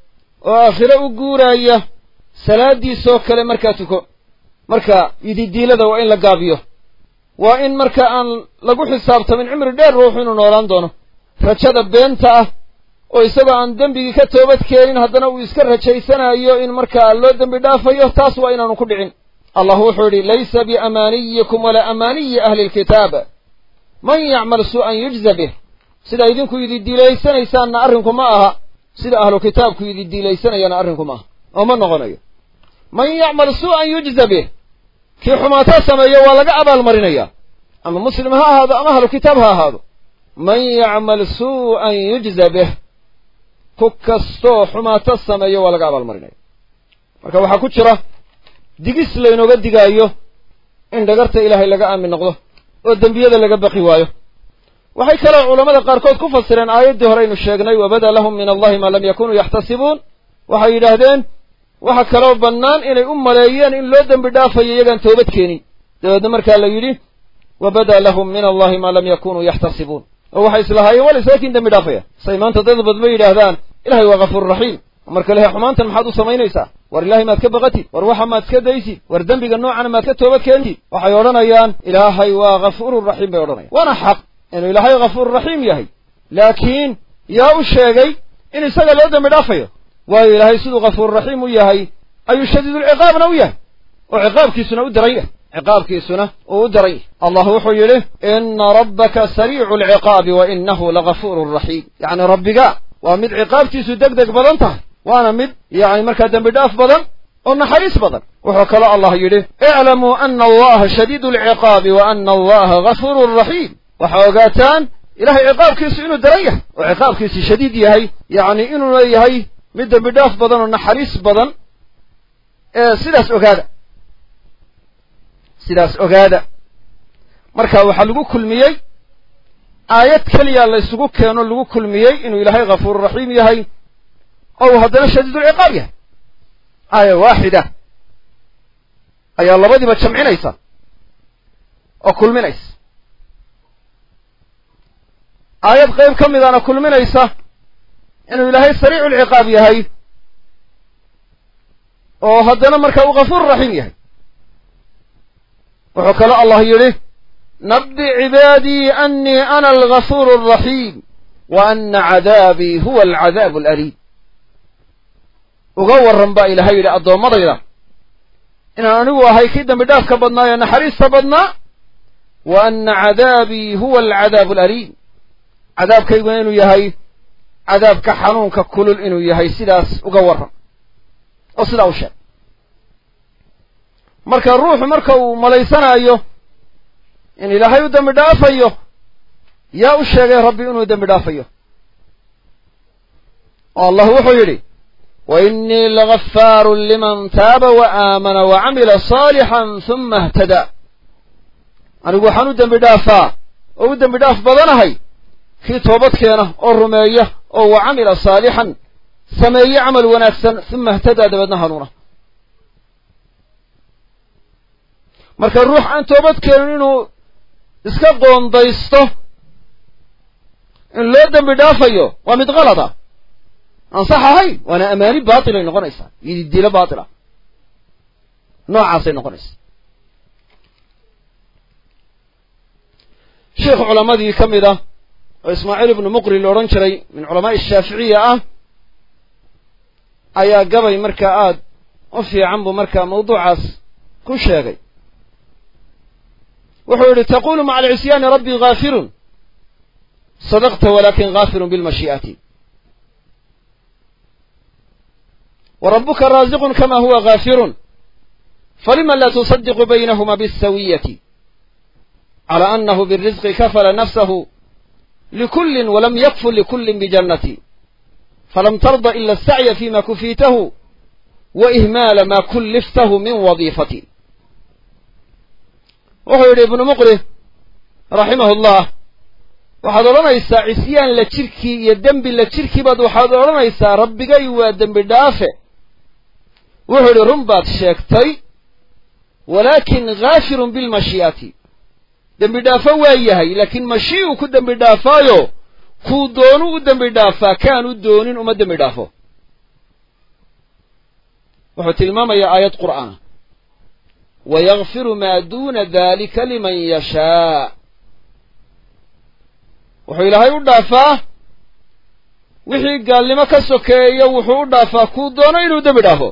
oo aakhiro u guuraya salaaddiisoo kale markaa tuko marka yididiilada waa in la gaabiyo waa in marka aan lagu xisaabtamin cimri dheer ruuxu inuu noolaan doono rajada beenta ah oo isagoo aan dembigii ka toobad keenin haddana uu iska rajaysanayo in markaa loo dembi dhaafayo taas waa inaanu ku dhicin allah wuxuu yidhi laysa biamaaniyikum walaa amaaniyi ahli lkitaab man yacmal su'an yujza bih sida idinku ididiilaysanaysaanna arrinku ma aha sida ahlu kitaabku ididiilaysanayana arrinku ma aha oo ma noqonayo man yacmal su'an yujza bih kii xumaato sameeyo waa laga abaalmarinaya ama muslim ha ahaado ama ahlu kitaab ha ahaado man yacmal su'an yujza bih ku kastoo xumaato sameeyo waa laga abaalmarinaya marka waxaa ku jira digis laynooga digaayo in dhagarta ilaahay laga aamin noqdo oo dembiyada laga baqi waayo waxay kaloo culammada qaarkood ku fasireen aayaddii horeynu sheegnay wabada lahum min allahi maa lam yakunuu yaxtasibuun waxay yidhaahdeen waxa kaloo bannaan inay u maleeyeen in loo dembi dhaafayo iyagaan toobad keenin dabeedna markaa la yidhi wabada lahum min allahi maa lam yakunuu yaxtasibuun oo waxay islahaayeen waa laysaakiin dembi dhaafaya say maanta dad badma yidhaahdaan ilahay waa gafuururaxiim marka lehe xumaantan maxaad u samaynaysaa war ilaahay maad ka baqatid war waxa maad iska daysid war dembiga noocana maad ka toobad keentid waxay odhanayaan ilaahay waa gafuururaxiim bay odhanayaan waana xaq inuu ilaahay gafuururaxiim yahay laakiin yaa u sheegay in isaga loo dembi dhaafayo waayo ilaahay siduu gafuururaxiim u yahay ayuu shadiidulciqaabna u yahay oo ciqaabkiisuna u daran yahay ciqaabkiisuna uu u daran yahay allah wuxuu yidhi ina rabbaka sariicu alciqaabi wa inahu lagafuurun raxiim yacni rabbiga waa mid ciqaabtiisu deg deg badan tahay waana mid yacni markaa dembi dhaaf badan oo naxariis badan wuxuu kaloo allah yidhi iclamuu ana allaha shadiidu alciqaabi wa ana allaha gafuurun raxiim waxaa ogaataan ilahay ciqaabkiisu inuu daran yahay oo ciqaabkiisi shadiid yahay yacni inuuna yahay mid dembi dhaaf badan oo naxariis badan sidaas ogaada marka waxaa lagu kulmiyey aayad keliya la ysugu keeno lagu kulmiyey inuu ilaahay gafuururaxiim yahay oo uu haddana shadiidulciqaab yahay aaya waaxida ayaa labadiiba jamcinaysa oo kulminaysa aayad qayb ka midana kulminaysa inuu ilaahay sariiculciqaab yahay oo haddana marka uu gafuururaxiim yahay wuxuu kaloo allah yidhi nabbi cibaadii annii ana algafuuru alraxiim wa ana cadaabii huwa alcadaabu alaliim uga warran baa ilaahay yidhi addoommadayda inaan anigu ahay kii dembi dhaafka badnaa ee naxariista badnaa wa ana cadaabii huwa alcadaabu alaliim cadaabkayguna inuu yahay cadaabka xanuunka kulul inuu yahay sidaas uga warran oo sidaa u sheeg marka ruuxu marka uu malaysanaayo in ilaahay u dembi dhaafayo yaa u sheegay rabbi inuu dembi dhaafayo oo allah wuxuu yidhi wa innii lagafaarun liman taaba wa aamana wa camila saalixan huma ihtadaa anigu waxaan u dembi dhaafaa oo u dembi dhaaf badanahay kii toobad keena oo rumeeya oo wa camila saalixan sameeye camal wanaagsan huma ihtadaa dabeedna hanuuna marka ruux aan toobad keenin inuu iska qoondaysto in loo dembi dhaafayo waa mid kalada aan sax ahayn waana amaani baatilay noqonaysaa yididiilo baatila noocaasay noqonaysaa sheikh culamadii ka mid ah oo ismaaciil ibnu muqri la odhan jiray min culamaa'i shaaficiya ah ayaa gabay markaa aad u fiican buu markaa mawduucaas ku sheegay wuxuu yidhi taqulu maca alcisyaani rabbii gaafirun sadaqta walakin gaafirun bilmashii'ati wa rabbuka raasiqun kama huwa gaafirun falima la tusadiqu baynahuma biاsawiyati cala anahu biاlrizqi kafala nafsahu likullin walam yakful likullin bijannati falam tarda ila asacya fima kufiitahu wa ihmaala ma kulliftahu min wadiifati wuxuu yidhi ibnu muqri raximahullah waxaad odhanaysaa cisyaan la jirkii iyo dembi la jirkii baad waxaad odhanaysaa rabbigay waa dembi dhaafe wuxuu yidhi run baad sheegtay walaakin gaafirun bilmashii'ati dembi dhaafo waa yahay laakiin mashii'u ku dembi dhaafaayo kuu doonu u dembi dhaafaa kaanu doonin uma dembi dhaafo wuxuu tilmaamayaa aayad qur'aan wayagfiru maa duuna dalika liman yashaa wuxuu ilaahay u dhaafaa wixii gaalnimo ka sokeeya wuxuu u dhaafaa kuu doono inuu dembi dhaafo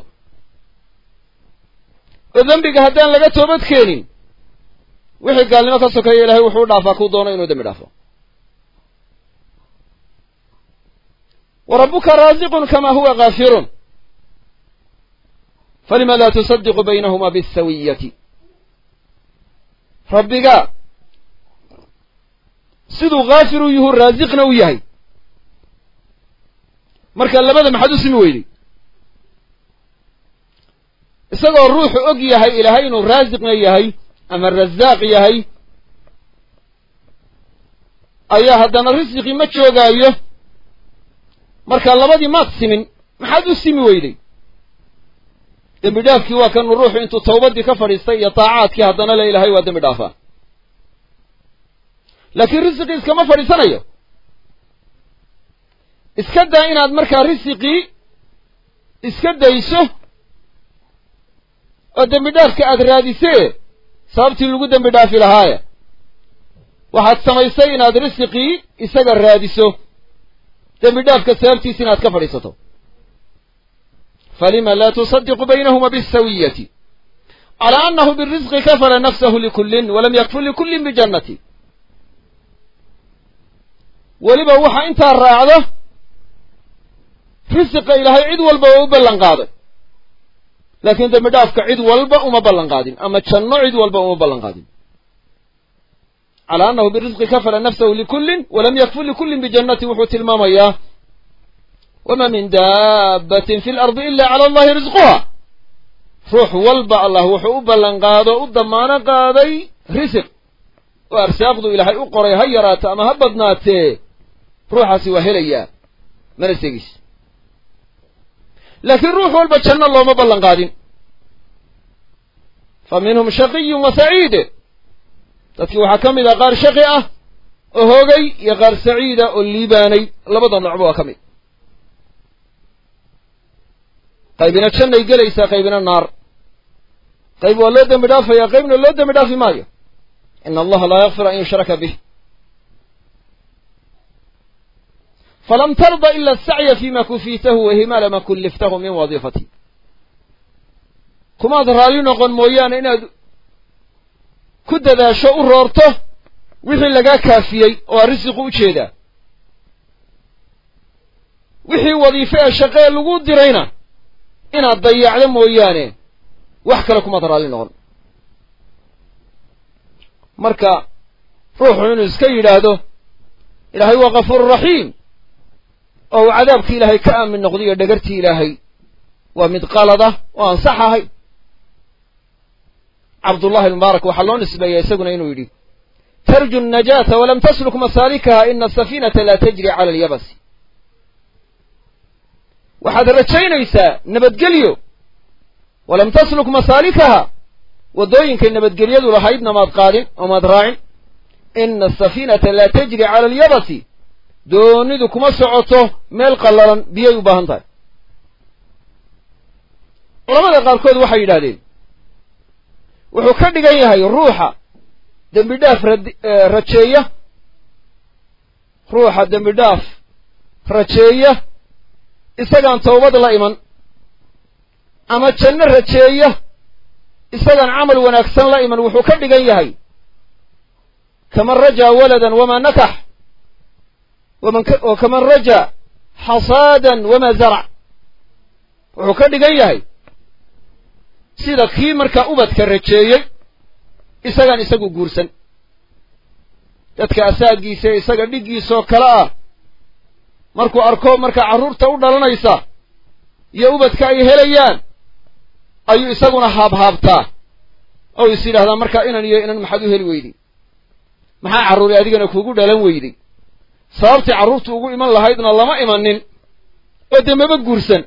oo dembiga haddaan laga toobad keenin wixii gaalnimo ka sokeeya ilahay wuxuu u dhaafaa kuu doono inuu dembi dhaafo wa rabbuka raasiqun kama huwa gaafirun falima laa tusadiqu baynahuma biasawiyati rabbiga siduu gaafir u yuhu raasiqna u yahay marka labada maxaad u simi weyday isagoo ruuxu og yahay ilaahay inuu raasiqna yahay ama rasaaq yahay ayaa haddana risqii ma joogaayo marka labadii maad simin maxaad u simi weyday dembi dhaafkii waa kanu ruuxu intuu tawbadii ka fadhiistay iyo taacaadkii haddana le ilaahay waa dembi dhaafaa laakiin risqii iskama fadhiisanayo iska daa inaad markaa risqii iska dayso oo dembi dhaafka aad raadisee sababtii lagu dembi dhaafi lahaaya waxaad samaysay inaad risqii isaga raadiso dembi dhaafka sababtiisa inaad ka fadhiisato falima laa tusadiqu baynahuma bisawiyati calaa annahu birisqi kafala nafsahu likullin walam yakfur likullin bijannati weliba waxa intaa raacdo risqa ilaahay cid walba waa u ballan qaaday laakiin dembi dhaafka cid walba uma ballan qaadin ama janno cid walba uma ballan qaadin calaa annahu birisqi kafala nafsahu likullin walam yakfur likullin bijannati wuxuu tilmaamayaa wama min daabbatin fi lardi ila cala allahi risquha ruux walba allah wuxuu u ballan qaado u damaano qaaday risiq oo arsaaqdu ilaahay u qoray ha yaraato ama ha badnaatee ruuxaasi waa helayaa mana segiis laakiin ruux walba janno looma ballan qaadin fa minhum shaqiyun wa saciid dadkii waxaa ka mid ah qaar shaqi ah oo hoogay iyo qaar saciida oo liibaanay labada nocba waa ka mid qaybina jannay gelaysaa qaybina naar qayb waa loo dembi dhaafayaa qaybna loo dembi dhaafi maayo ina allaha laa yakfir an yushraka bih falam tarda ila asacya fima kufiitahu wahimaala ma kulliftahu min wadiifati kumaad raalli noqon mooyaane inaad ku dadaasho u roorto wixii lagaa kaafiyey oo risiqu u jeedaa wixii wadiifo ee shaqee lagu dirayna inaad dayacdo mooyaane wax kale kumaad raalli noqon marka ruuxu inuu iska yidhaahdo ilaahay waa kafuuru raxiim oo uu cadaabkii ilaahay ka aamin noqdo iyo dhagartii ilaahay waa mid qalada oo aan sax ahay cabdullahi almubaarak waxaa loo nisbeeyaa isaguna inuu yidhi tarju najaata walam tasluk masaalikaha ina asafiinata laa tajri cala alyabasi waxaad rajaynaysaa nabadgelyo walam tasluk masaalikaha waddooyinkay nabadgelyadu lahaydna maad qaadin oo maad raacin ina asafiinata laa tajri cala alyabasi doonidu kuma socoto meel qallalan biyay u baahan tahay culamada qaarkood waxay yidhahdeen wuxuu ka dhigan yahay ruuxa dembi dhaaf rajeeya ruuxa dembi dhaaf rajeeya isagaan tawbad la iman ama janno rajeeya isagaan camal wanaagsan la iman wuxuu ka dhigan yahay kaman rajaa waladan wamaa nakax kaman rajaa xasaadan wamaa zarac wuxuu ka dhigan yahay sida kii markaa ubadka rajeeyey isagaan isagu guursan dadka asaagiisa ee isaga dhiggiisoo kale ah markuu arko markaa carruurta u dhalanaysa iyo ubadka ay helayaan ayuu isaguna haabhaabtaa oo is yidhahdaa markaa inan iyo inan maxaad u heli weyday maxaa carruuri adigana kuugu dhalan weyday sababtii carruurtu ugu iman lahaydna lama imanin oo dee maba guursan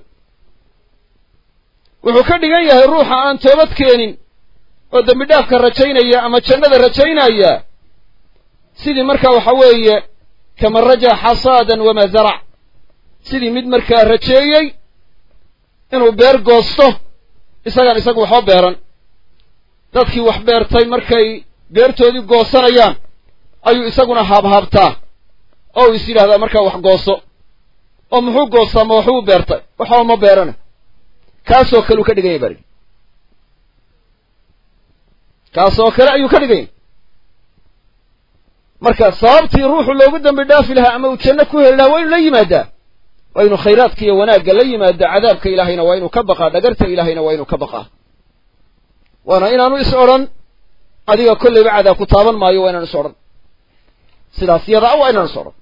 wuxuu ka dhigan yahay ruuxa aan toobad keenin oo dembi dhaafka rajaynaya ama jannada rajaynaya sidii markaa waxa weeye kaman rajaa xasaadan wamaa zarac sidii mid markaa rajeeyey inuu beer goosto isagaan isagu waxba beeran dadkii wax beertay markay beertoodii goosanayaan ayuu isaguna haabhaabtaa oo is yidhahdaa markaa wax gooso oo muxuu goostaa ma waxbuu beertay waxba ma beerana kaasoo kale uu ka dhigan yahy bari kaasoo kale ayuu ka dhigan yahy marka sababtii ruuxu loogu dambi dhaafi lahaa ama uu janno ku heli lahaa waa inuu la yimaadaa waa inuu khayraadka iyo wanaagga la yimaada cadaabka ilaahayna waa inuu ka baqaa dhagarta ilaahayna waa inuu ka baqaa waana inaanu is odhan adiga kollayba cadaab ku taaban maayo waa inaan is odhan sidaas yadaa waa inaan is odhan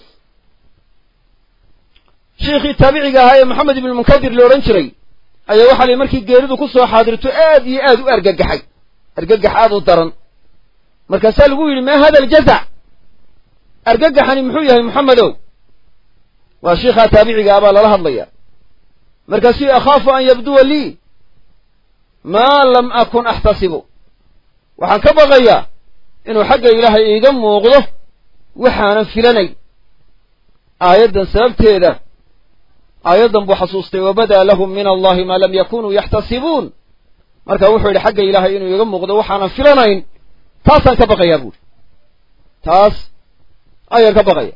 sheikhii taabiciga ahaa ee maxamed ibnu munkadir la odhan jiray ayaa waxaa la markii geeridu ku soo xaadirto aad iyo aad u argagaxay argagax aad u daran markaasaa lagu yidhi maa hada aljazac argagaxani muxuu yahay muxamedow waa shiikhaa taabiciga abaa lala hadlaya markaasuu akhaafu an yabduwa lii maa lam akun axtasibu waxaan ka baqayaa inuu xagga ilaahay iiga muuqdo waxaanan filanayn aayaddan sababteeda aayaddan buu xasuustay wabadaa lahum min allahi maa lam yakunuu yaxtasibuun marka wuxuu yidhi xagga ilaahay inuu iiga muuqdo waxaanan filanayn taasaan ka baqayaa buuri taas ayaan ka baqaya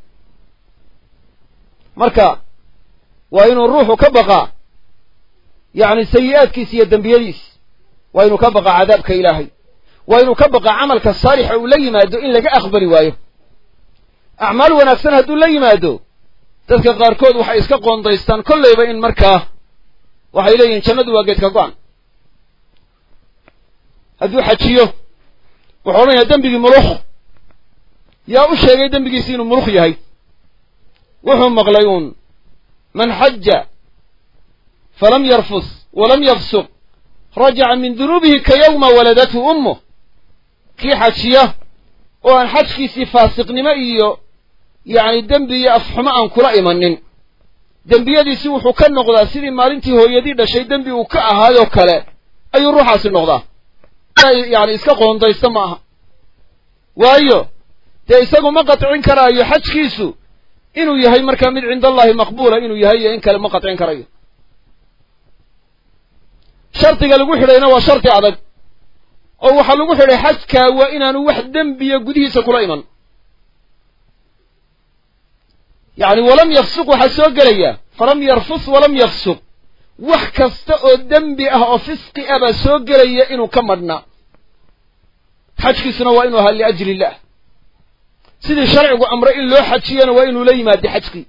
marka waa inuu ruuxu ka baqaa yacni sayi'aadkiis iyo dembiyadiis waa inuu ka baqaa cadaabka ilaahay waa inuu ka baqaa camalka saalixa uu la yimaado in laga aqbali waayo acmaal wanaagsan hadduu la yimaado dadka qaarkood waxay iska qoondaystaan kollayba in markaa waxay leeyihiin jannadu waa geedka go'an hadduu xajiyo wuxuu odhanayaa dembigii mulukh yaa u sheegay dembigiisi inuu mulukh yahay wuxuu maqlay uun man xaja falam yarfus walam yafsuq rajaca min dunuubihi ka yawma waladathu ummuh kii xajiya oo aan xajkiisii faasiqnimo iyo yacni dembi iyo afxumo aan kula imanin dembiyadiisi wuxuu ka noqdaa sidii maalintii hooyadii dhashay dembi uu ka ahaayoo kale ayuu ruuxaasi noqdaa yacni iska qoondaysta ma aha waayo dee isagu ma qatcin karaayo xajkiisu inuu yahay markaa mid cinda allahi maqbuula inuu yahay iyo in kale ma qatcin karayo shardiga lagu xidhayna waa shardi adag oo waxaa lagu xidhay xajkaa waa inaanu wax dembiya gudihiisa kula iman yacni walam yafsuq waxaa soo gelaya falam yarfus walam yafsuq wax kasta oo dembi ah oo fisqi ah baa soo gelaya inuu ka madhnaa xajkiisuna waa inuu ahaa liajli illah sidii sharcigu amray in loo xajiyana waa inuu la yimaado xajkii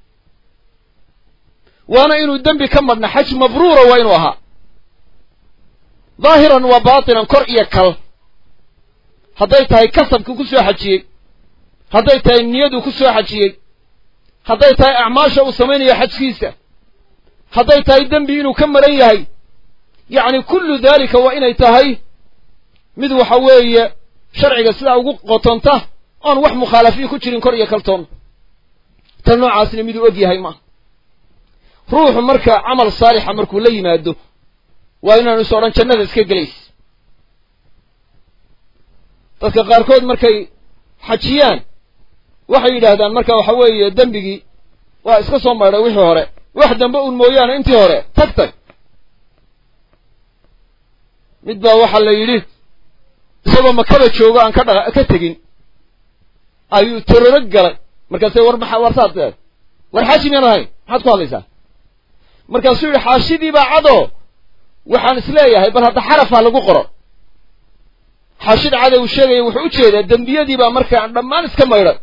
waana inuu dembi ka madhna xaj mabruura waa inuu ahaa daahiran waa baatinan kor iyo kal hadday tahay kasabkii ku soo xajiyey hadday tahay niyaduu ku soo xajiyey hadday tahay acmaasha uu samaynayo xajkiisa hadday tahay dembi inuu ka maran yahay yacni kullu daalika waa inay tahay mid waxa weeye sharciga sidaa ugu qotonta oon wax mukhaalafiin ku jirin kor iyo kaltoon tan noocaasna miduu og yahay maaha ruuxu marka camal saalixa markuu la yimaado waa inaanu is odhan jannada iska gelays dadka qaarkood markay xajiyaan waxay yidhaahdaan marka waxa weeye dembigii waa iska soo maydhay wixii hore wax dambe uun mooyaane intii hore tag mid baa waxaa la yidhi isagoo makaba joogo aan ka tegin ayuu tororo galay markaasee war saad war xaashi miyaan ahayn maxaad ku hadlaysaa markaasuu yidhi xaashidii baa cadoo waxaan isleeyahay bal hadda xarafaa lagu qoro xaashida cada uu sheegaya wuxuu u jeedaa dembiyadii baa markaan dhammaan iska maydhan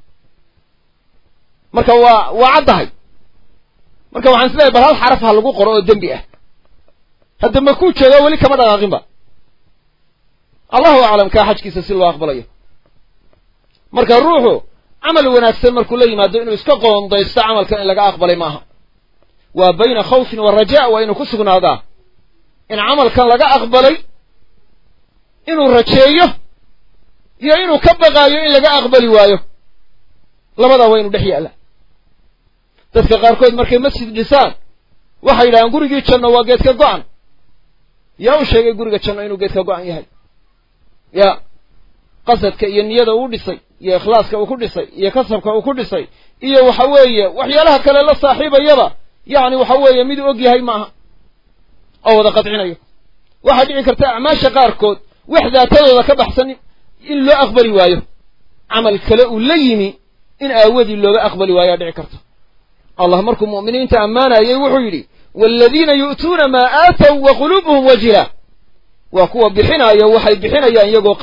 marka waa caddahay marka waxaan isleeyahay bal hal xaraf ha lagu qoro oo dembi ah hadda makuu joogaa weli kama dhaqaaqinba allahu aclam kaa xajkiisa si loo aqbalayo marka ruuxu camal wanaagsan markuu la yimaado inuu iska qoondaysto camalkan in laga aqbalay maaha waa bayna khawfin wa rajaa waa inuu ku sugnaadaa in camalkan laga aqbalay inuu rajeeyo iyo inuu ka baqaayo in laga aqbali waayo labadaa waa inuu dhex yaalla dadka qaarkood markay masjid dhisaan waxay yidhahaan gurigii janno waa geedka go'an yaa u sheegay guriga janno inuu geedka go'an yahay ya qasadka iyo niyada uu dhisay iyo ikhlaaska uu ku dhisay iyo kasabka uu ku dhisay iyo waxa weeye waxyaalaha kale la saaxiibayaba yacni waxa weeye miduu og yahay maaha oo wada qadcinayo waxaa dhici karta acmaasha qaarkood wax daatadooda ka baxsan in loo aqbali waayo camal kale uu la yimi in aawadii looga aqbali waayaa dhici karta allah markuu mu'miniinta ammaanayay wuxuu yidhi waaladiina yu'tuuna maa aatow wa quluubuhum wajila waa kuwa bixinaayo waxay bixinayaan iyagoo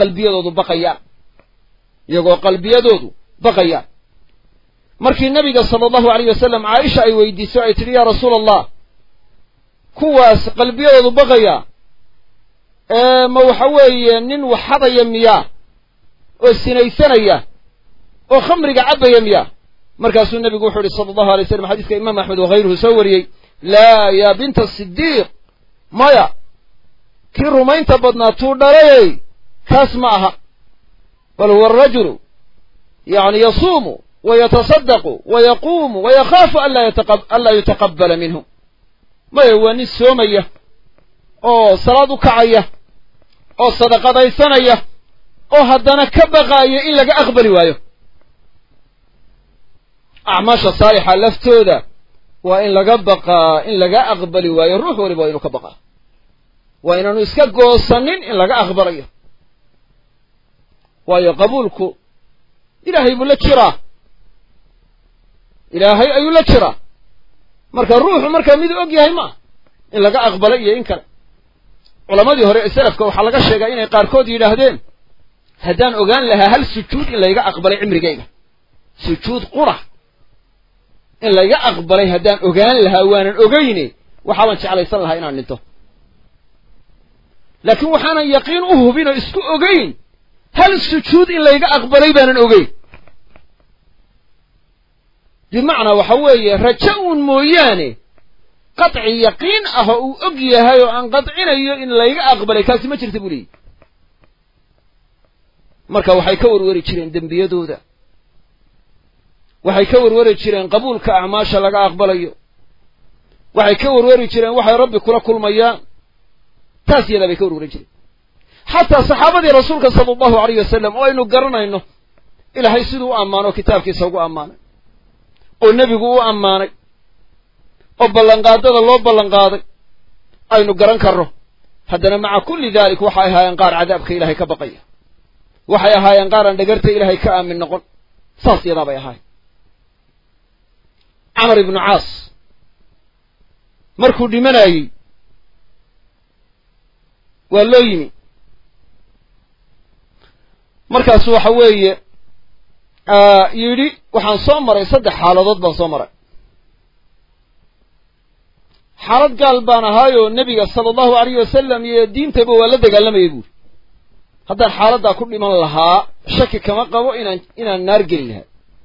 qalbiyadoodu baqayaan markii nabiga sala allahu alayh wasalam caaisha ay weydiiso ay tidhi yaa rasuula allah kuwaas qalbiyadoodu baqaya ma waxa weeye nin waxadaya miyaa oo sinaysanaya oo khamriga cabbaya miyaa markaasuu nebigu wuxuu yidhi sala allahu alay waslam xadiiska imaam axmed wakayruhu soo wariyey laa yaa binta sidiiq maya kii rumaynta badnaa tuu dhalayey kaas ma aha bal huwa arajulu yani yasuumu wayatasaddaqu wayaquumu wayakaafu anlaa yutaqabbala minhu maya waa nin soomaya oo salaad u kacaya oo sadaqadaysanaya oo haddana ka baqaaya in laga aqbali waayo acmaasha saalixa laftooda waa in laga baqaa in laga aqbali waayo ruux waliba waa inuu ka baqaa waa inaanu iska goosanin in laga aqbalayo waayo qabuulku ilaahay buu la jiraa ilaahay ayuu la jiraa marka ruuxu markaa mid og yahay maaha in laga aqbalo iyo in kale culamadii hore ee salafka waxaa laga sheegaa inay qaarkood yidhaahdeen haddaan ogaan lahaa hal sujuud in layga aqbalay cimrigayga sujuud qura in layga aqbalay haddaan ogaan lahaa waanan ogayne waxaaban jeclaysan lahaa inaan dhinto laakiin waxaanan yaqiin u hubin oo isku ogayn hal sujuud in layga aqbalay baanan ogeyn bimacnaa waxa weeye raja uun mooyaane qaطci yaqiin ah oo uu og yahay oo aan qadcinayo in layga aqbalay kaasi ma jirta buu leeyihi marka waxay ka warwari jireen dembiyadooda waxay ka warwari jireen qabuulka acmaasha laga aqbalayo waxay ka warwari jireen waxay rabbi kula kulmayaan taas yadaa bay ka warwari jireen xataa saxaabadii rasuulka sala allahu alayh wasalam oo aynu garanayno ilaahay siduu u ammaano kitaabkiisa ugu ammaanay oo nebigu u ammaanay oo ballanqaadada loo ballanqaaday aynu garan karno haddana maca kulli dalik waxay ahaayeen qaar cadaabka ilaahay ka baqaya waxay ahaayeen qaar aan dhagarta ilaahay ka aamin noqon saas yadaa bay ahaayeen camar ibnu caas markuu dhimanayey waa loo yimi markaasu waxa weeye yidhi waxaan soo maray 3 xaaladood baan soo maray xaalad gaal baan ahaayoo nebiga sala allahu alayh wasalam iyo diintaba waa la dagaalamayay buuri haddaan xaaladdaa ku dhiman lahaa shaki kama qabo inaan naar geli lahaa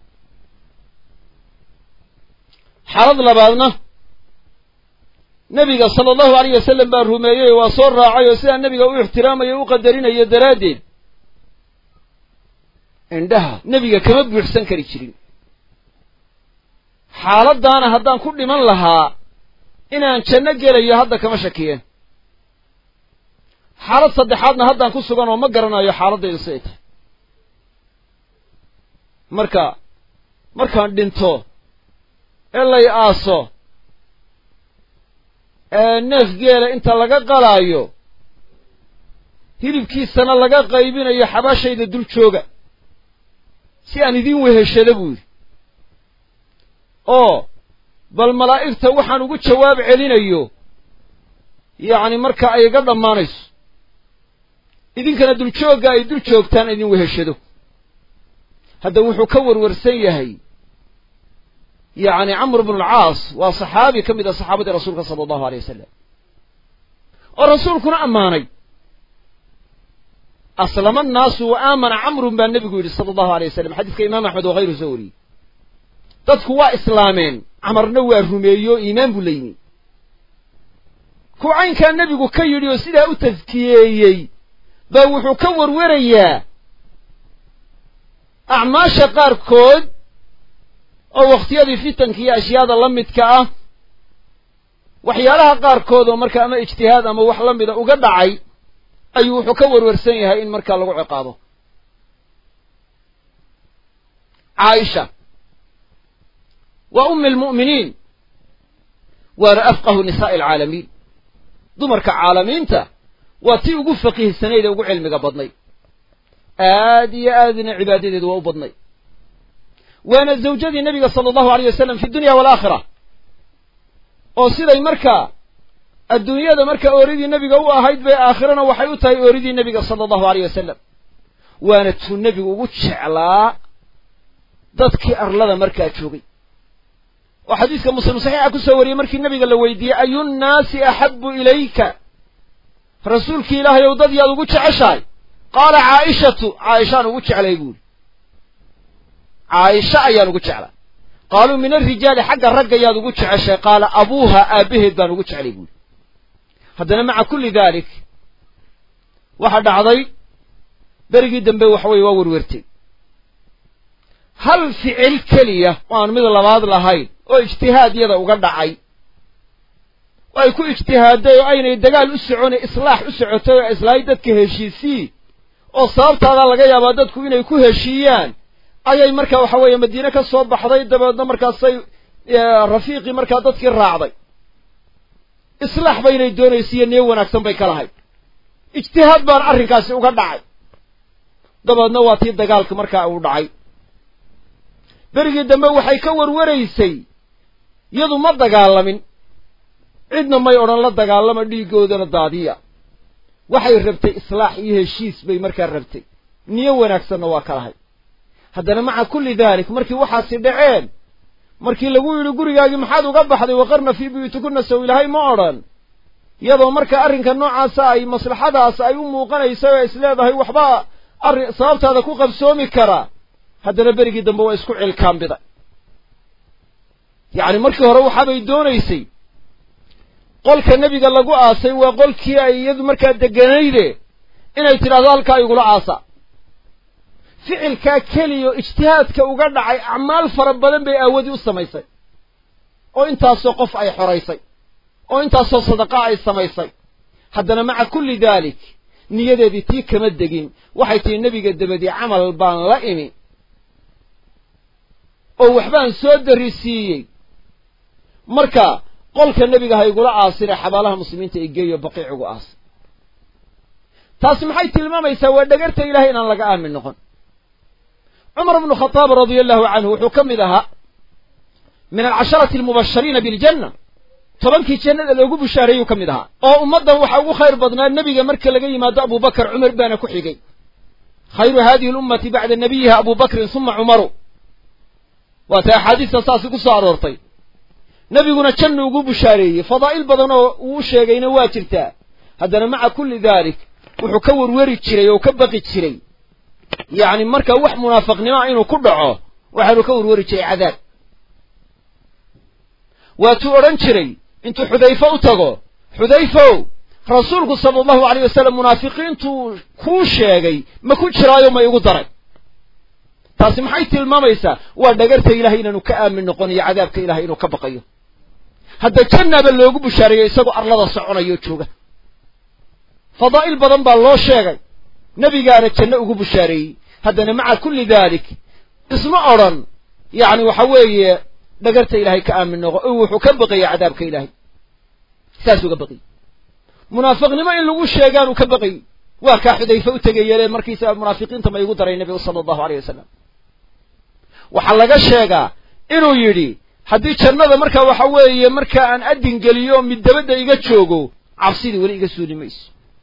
xaalad labaadna nebiga sala allahu alayh wasalam baan rumeeyey waa soo raacay oo sidaa nebiga u ixtiraamayo u qadarinayo daraaddeed indhaha nebiga kama buuxsan kari jirin xaaladdaana haddaan ku dhiman lahaa inaan janno gelayo hadda kama shakiyeen xaalad saddexaadna haddaan ku sugan oo ma garanayo xaaladaydu siday tahay markaan dhinto ee lay aaso ee neef geela inta laga qalaayo hilibkiisana laga qaybinayo xabaashayda dul jooga si aan idin weheshada buu yidhi oo bal malaa'igta waxaan ugu jawaab celinayo yacni marka ay iga dhammaanayso idinkana duljoogga ay dul joogtaan idin weheshado hadda wuxuu ka warwarsan yahay yacni camr bnu alcaas waa saxaabi ka mid a saxaabadii rasuulka sala allahu alay wasalam oo rasuulkuna ammaanay aslama annaasu wa aamana camrun baa nebigu yidhi sala allahu alay wasalam xadiiska imaam axmed oo hayru soo wariyey dadku waa islaameen camarna waa rumeeyo iimaan buu la yimi kuu caynkaa nebigu ka yidhi oo sidaa u taskiyeeyey baa wuxuu ka warwarayaa acmaasha qaarkood oo wakhtiyadii fitanka iyo ashyaada la midka ah waxyaalaha qaarkood oo marka ama ijtihaad ama wax la mida uga dhacay ayuu wuxuu ka warwarsan yahay in markaa lagu ciqaabo caaisha waa ummi almu'miniin waana afqahu nisaa'i alcaalamiin dumarka caalamiinta waa tii ugu faqiihsanayd ee ugu cilmiga badnayd aad iyo aadna cibaadadeedu waa u badnayd waana zawjadii nebiga sala allahu alayh wasalam fi dunya waalaakhira oo siday markaa adduunyada marka ooridii nebiga u ahayd bay aakhirana waxay u tahay ooridii nebiga sala allahu alayh wasalam waana tuu nebigu ugu jeclaa dadkii arlada markaa joogay oo xadiiska muslim saxiixa ku soo wariyey markii nebiga la weydiiyey ayunnaasi axabbu ilayka rasuulkii ilaahay ow dad yaad ugu jeceshahay qaala caaishatu caaishaan ugu jeclay buuri caaisha ayaan ugu jeclaa qaaluu min alrijaali xagga ragga yaad ugu jeceshahay qaala abuuha aabbaheed baan ugu jeclay buuri haddana maca kulli dalik waxaa dhacday berigii dambe waxa weye waa werwertay hal ficil keliya oo aan mid labaad lahayn oo ijtihaad yada uga dhacay oo ay ku ijtihaaday oo aynay dagaal u soconay islaax u socotay oo islaahay dadka heshiisii oo sababtaada laga yaabaa dadku inay ku heshiiyaan ayay markaa waxa weeye madiine ka soo baxday dabeedna markaasay rafiiqii markaa dadkii raacday islaax baynay doonaysiiyo niyo wanaagsan bay ka lahayd ijtihaad baan arrinkaasi uga dhacay dabeedna waa tii dagaalka markaa uu dhacay berigii dambe waxay ka warwaraysay iyadu ma dagaalamin cidna may odhan la dagaalama dhiiggoodana daadiya waxay rabtay islaax iyo heshiis bay markaa rabtay niyo wanaagsanna waa ka lahayd haddana maca kulli daalik markii waxaasi dhaceen markii lagu yidhi gurigaagii maxaad uga baxday waqarna fii buyuutikunna sow ilaahay ma odhan iyadoo marka arrinka noocaasa ay maslaxadaas ay u muuqanayso oo isleedahay waxba sababtaada ku qabsoomi kara haddana berigii dambe waa isku cilkaambida yacni markii hore waxaabay doonaysay qolka nebiga lagu aasay waa qolkii ay iyadu markaa deganayde inay tidhahdo halkaa igula aasa ficilkaa keliya oo ijtihaadka uga dhacay acmaal fara badan bay aawadii u samaysay oo intaasoo qof ay xoraysay oo intaasoo sadaqa ay samaysay haddana maca kulli daalik niyadeedii tii kama degin waxay tihi nebiga dabadii camal baan la imi oo waxbaan soo darisiiyey marka qolka nebiga ha igula aasine xabaalaha muslimiinta ay geeyo baqiic ugu aas taasi maxay tilmaamaysaa waa dhagarta ilahay inaan laga aamin noqon cumar bnu khataab radia allahu canhu wuxuu ka mid ahaa min alcasharati almubashariina biljanna 10kii jannada loogu bushaareeyuu ka mid ahaa oo ummaddan waxaa ugu khayr badnaa nebiga marka laga yimaado abubakar cumar baana ku xigay khayru hadihi alummati bacda nabiyiha abubakrin suma cumaru waata axaadiista saasi ku soo aroortay nebiguna janna ugu bushaareeyey fadaa'il badan oo uu sheegayna waa jirtaa haddana maca kulli daalik wuxuu ka warwari jiray oo ka baqi jiray yacni markaa wax munaafiqnimoa inuu ku dhaco waxaanu ka warwari jiray cadaab waatuu odhan jiray intuu xudayfe u tago xudayfow rasuulku sala allahu alayh wasalam munaafiqiintuu kuu sheegay ma ku jiraayo ma igu daray taasi maxay tilmaamaysaa waa dhagarta ilahay inaanu ka aamin noqonayo cadaabka ilahay inuu ka baqayo hadda jannaaba loogu bushaareeyo isagoo arlada soconayo jooga fadaa'il badan baa loo sheegay nebigaana janno ugu bushaareeyey haddana maca kulli daalik isma odhan yacni waxa weeye dhagarta ilaahay ka aamin noqo oo wuxuu ka baqaya cadaabka ilaahay saasuu ka baqiyey munaafiqnimo in lagu sheegaanuu ka baqayey waa kaa xudayfe u tegayele markiisa munaafiqiinta ma igu daray nebigu sala allahu alayh wasalam waxaa laga sheegaa inuu yidhi haddii jannada markaa waxa weeye markaa aan adin geliyo mid dabadda iga joogo cabsidii weli iga suuli mayso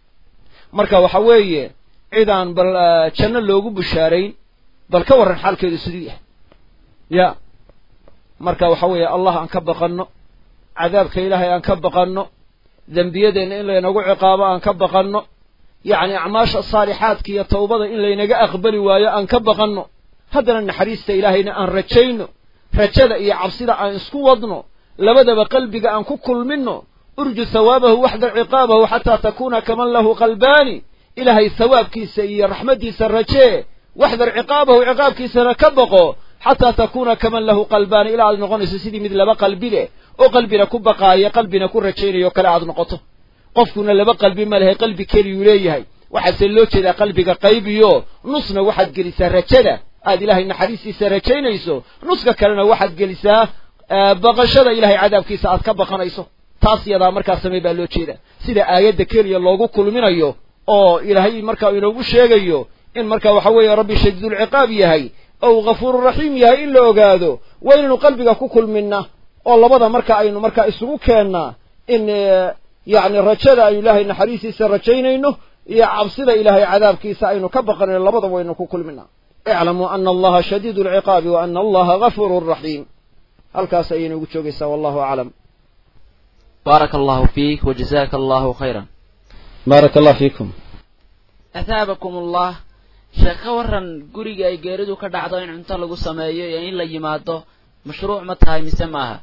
marka waxa weeye cidaan bal janno loogu bushaarayn bal ka warran xaalkeedu siduu yahay ya marka waxa weeye allah aan ka baqanno cadaabka ilaahay aan ka baqanno dembiyadeenna in laynagu ciqaabo aan ka baqanno yacni acmaasha saalixaadka iyo tawbada in laynaga aqbali waayo aan ka baqanno haddana naxariista ilaahayna aan rajayno rajada iyo cabsida aan isku wadno labadaba qalbiga aan ku kulminno urju hawaabahu waxdar ciqaabahu xataa takuuna kaman lahu qalbaani ilaahay hawaabkiisa iyo raxmaddiisa rajee waxdar ciqaabahu ciqaabkiisana ka baqo xataa takuuna kaman lahu qalbaani ilaa aad noqonayso sidii mid laba qalbi leh oo qalbina ku baqaaya qalbina ku rajaynayo kale aad noqoto qofkuna laba qalbi ma lehe qalbi keliyuu leeyahay waxaase loo jeedaa qalbiga qaybiyo nusna waxaad gelisaa rajada aad ilaahay naxariistiisa rajaynayso nuska kalena waxaad gelisaa baqashada ilahay cadaabkiisa aad ka baqanayso taas yadaa markaa samey baa loo jeedaa sida aayadda keliya loogu kulminayo oo ilaahay markaa inoogu sheegayo in markaa waxa weeye rabbi shadiidulciqaab yahay ou ghafuururaxiim yahay in la ogaado waa inaynu qalbiga ku kulminna oo labada marka aynu markaa isugu keennaa in yacni rajada aynu ilaahay naxariistiisa rajaynayno iyo cabsida ilaahay cadaabkiisa aynu ka baqanayno labadaba waynu ku kulminaa iclamuu ana allaha shadiidu alciqaabi wa ana allaha gafuurun raxiim halkaas ayaynu ugu joogaysaa wallahu aclam baaraka allahu fiik wajazaka allahu khayran baaraka allah fiikum athaabakum allah sheekh ka warran guriga ay geeridu ka dhacdo in cunto lagu sameeyo iyo in la yimaado mashruuc ma tahay mise maaha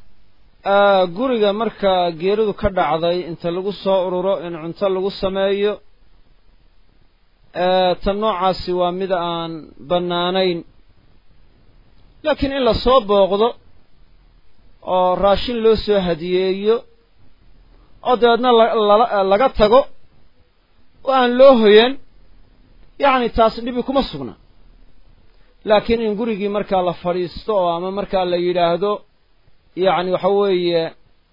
guriga marka geeridu ka dhacday inta lagu soo ururo in cunto lagu sameeyo tan noocaasi waa mid aan bannaanayn laakiin in la soo booqdo oo raashin loo soo hadiyeeyo oo dabeedna laga tago oo aan loo hoyan yacni taas dhibi kuma sugna laakiin in gurigii markaa la fadhiisto oo ama markaa la yidhaahdo yacni waxa weeye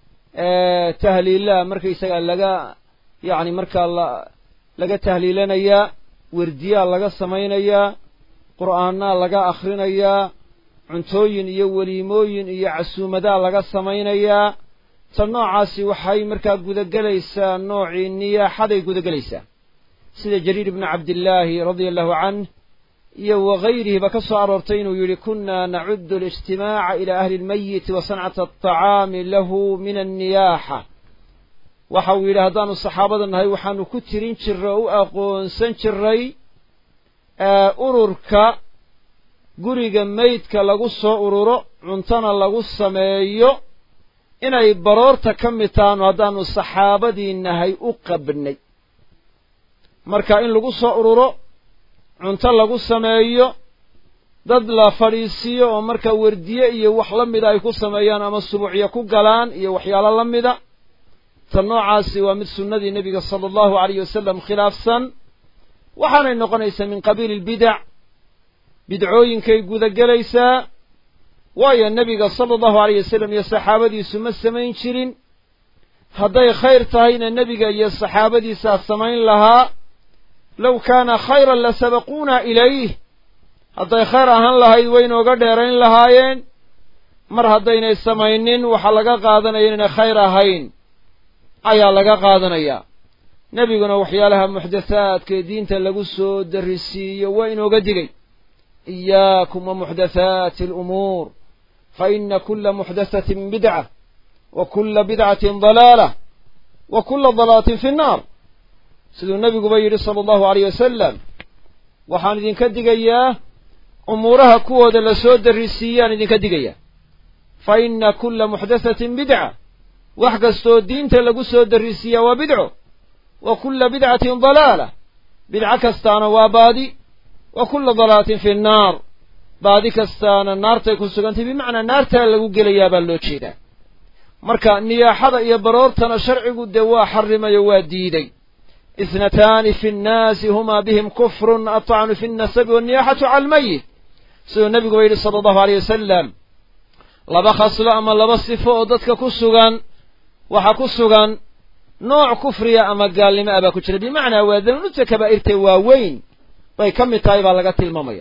tahliilaha markaysaga yacni markaa laga tahliilanayaa werdiyaa laga samaynayaa qur'aanaa laga akhrinayaa cuntooyin iyo weliimooyin iyo casuumadaa laga samaynayaa ta noocaasi waxay markaa gudagelaysaa noocii niyaaxaday gudagelaysaa sida jariir ibnu cabdillaahi radia allahu canh iyo wagayrihiba ka soo aroortay inuu yidhi kunna nacuddu alijtimaaca ilaa ahli lmayiti wa sancata alطacaami lahu min anniyaaxa waxa uu yidhi haddaanu saxaabada nahay waxaanu ku tirin jirray oo u aqoonsan jiray ururka guriga maydka lagu soo ururo cuntona lagu sameeyo inay baroorta ka mid taanu haddaanu saxaabadii nahay u qabnay marka in lagu soo ururo cunto lagu sameeyo dad la fadhiisiiyo oo marka werdiye iyo wax la mida ay ku sameeyaan ama subuucyo ku galaan iyo waxyaalo la mida ta noocaasi waa mid sunnadii nebiga sala allahu alayh wasalam khilaafsan waxaanay noqonaysaa min qabiili albidac bidcooyinkay gudagelaysaa waayo nebiga sala allahu alayh wasalam iyo saxaabadiisu ma samayn jirin hadday khayr tahayna nebiga iyo saxaabadiisaa samayn lahaa low kaana khayran la sabaquuna ilayh hadday khayr ahaan lahayd way inooga dheerayn lahaayeen mar haddaynay samaynin waxaa laga qaadanaya inaynay khayr ahayn ayaa laga qaadanayaa nebiguna waxyaalaha muxdathaadka ee diinta lagu soo darrisiiyo waa inooga digay iyaakum wa muxdathaati alumuur fa ina kula muxdathatin bidca wa kula bidcatin dalaalah wa kula dalaalatin fi nnaar siduu nebiguba yidhi sala allahu alayh wasalam waxaan idinka digayaa umuuraha kuwooda la soo darrisiiyaan idinka digayaa fa ina kula muxdathatin bidca wax kastoo diinta lagu soo darrisiiyaa waa bidco wa kula bidcatin dalaalah bidco kastaana waa baadi wa kula dalaalatin fi nnaar baadi kastaana naartay ku sugantay bimacnaa naartaa lagu gelayaa baa loo jeedaa marka niyaaxada iyo baroortana sharcigu dee waa xarimayo waa diiday ithnataani fi nnaasi humaa bihim kufrun atacnu fi nnasabi wanniyaaxatu cala almayit siduu nebiguba yidhi sala allahu alayh wasalam laba khaslo ama laba sifo oo dadka ku sugan waxaa ku sugan nooc kufriya ama gaalnimo ah baa ku jira bimacnaa waa danuubta kabaa'irta waaweyn bay ka mid tahay baa laga tilmaamaya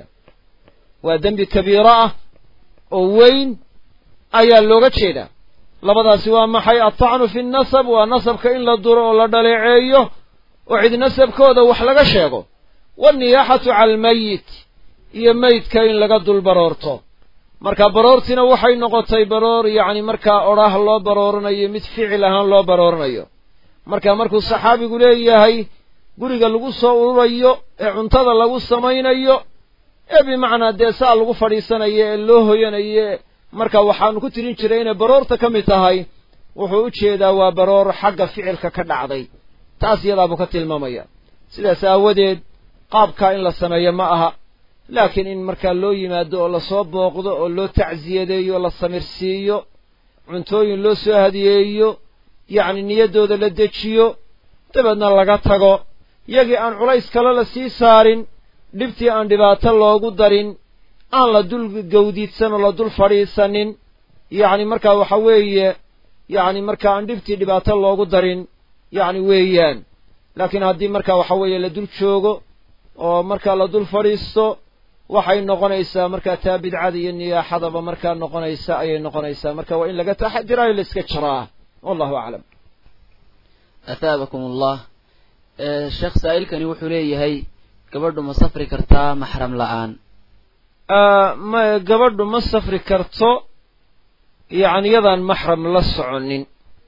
waa dembi kabiiro ah oo weyn ayaa looga jeedaa labadaasi waa maxay atacnu fi nnasab waa nasabka in la duro oo la dhaleeceeyo oo cid nasabkooda wax laga sheego wanniyaaxatu cala almayit iyo maydka in laga dul baroorto marka baroortina waxay noqotay baroor yacni markaa odhaah loo barooranayo mid ficil ahaan loo barooranayo marka markuu saxaabigu leeyahay guriga lagu soo ururayo ee cuntada lagu samaynayo ee bimacnaa dee saa lagu fadhiisanayo ee loo hoyanayo marka waxaanu ku tirin jiray inay baroorta ka mid tahay wuxuu u jeedaa waa baroor xagga ficilka ka dhacday taas iyadaabuu ka tilmaamaya sidaas aawadeed qaabkaa in la sameeyo ma aha laakiin in markaa loo yimaado oo lasoo booqdo oo loo tacsiyadeeyo la samirsiiyo cuntooyin loo soo hadiyeeyo yacni niyaddooda la dejiyo dabeedna laga tago yagii aan culays kale la sii saarin dhibtii aan dhibaato loogu darin aan la dul gawdiidsan oo la dul fadhiisanin yacni markaa waxa weeye yacni markaa aan dhibtii dhibaato loogu darin yacni weeyaan laakiin haddii markaa waxa weeye la dul joogo oo markaa la dul fadhiisto waxay noqonaysaa markaa taa bidcada iyo niyaaxadaba markaa noqonaysa ayay noqonaysaa marka waa in laga taxadirayo la iska jiraa wallahu aclam athaabakum allah sheekh saa'ilkani wuxuu leeyahay gabadhu ma safri kartaa maxram la'aan gabadhu ma safri karto yacni yadaan maxram la soconin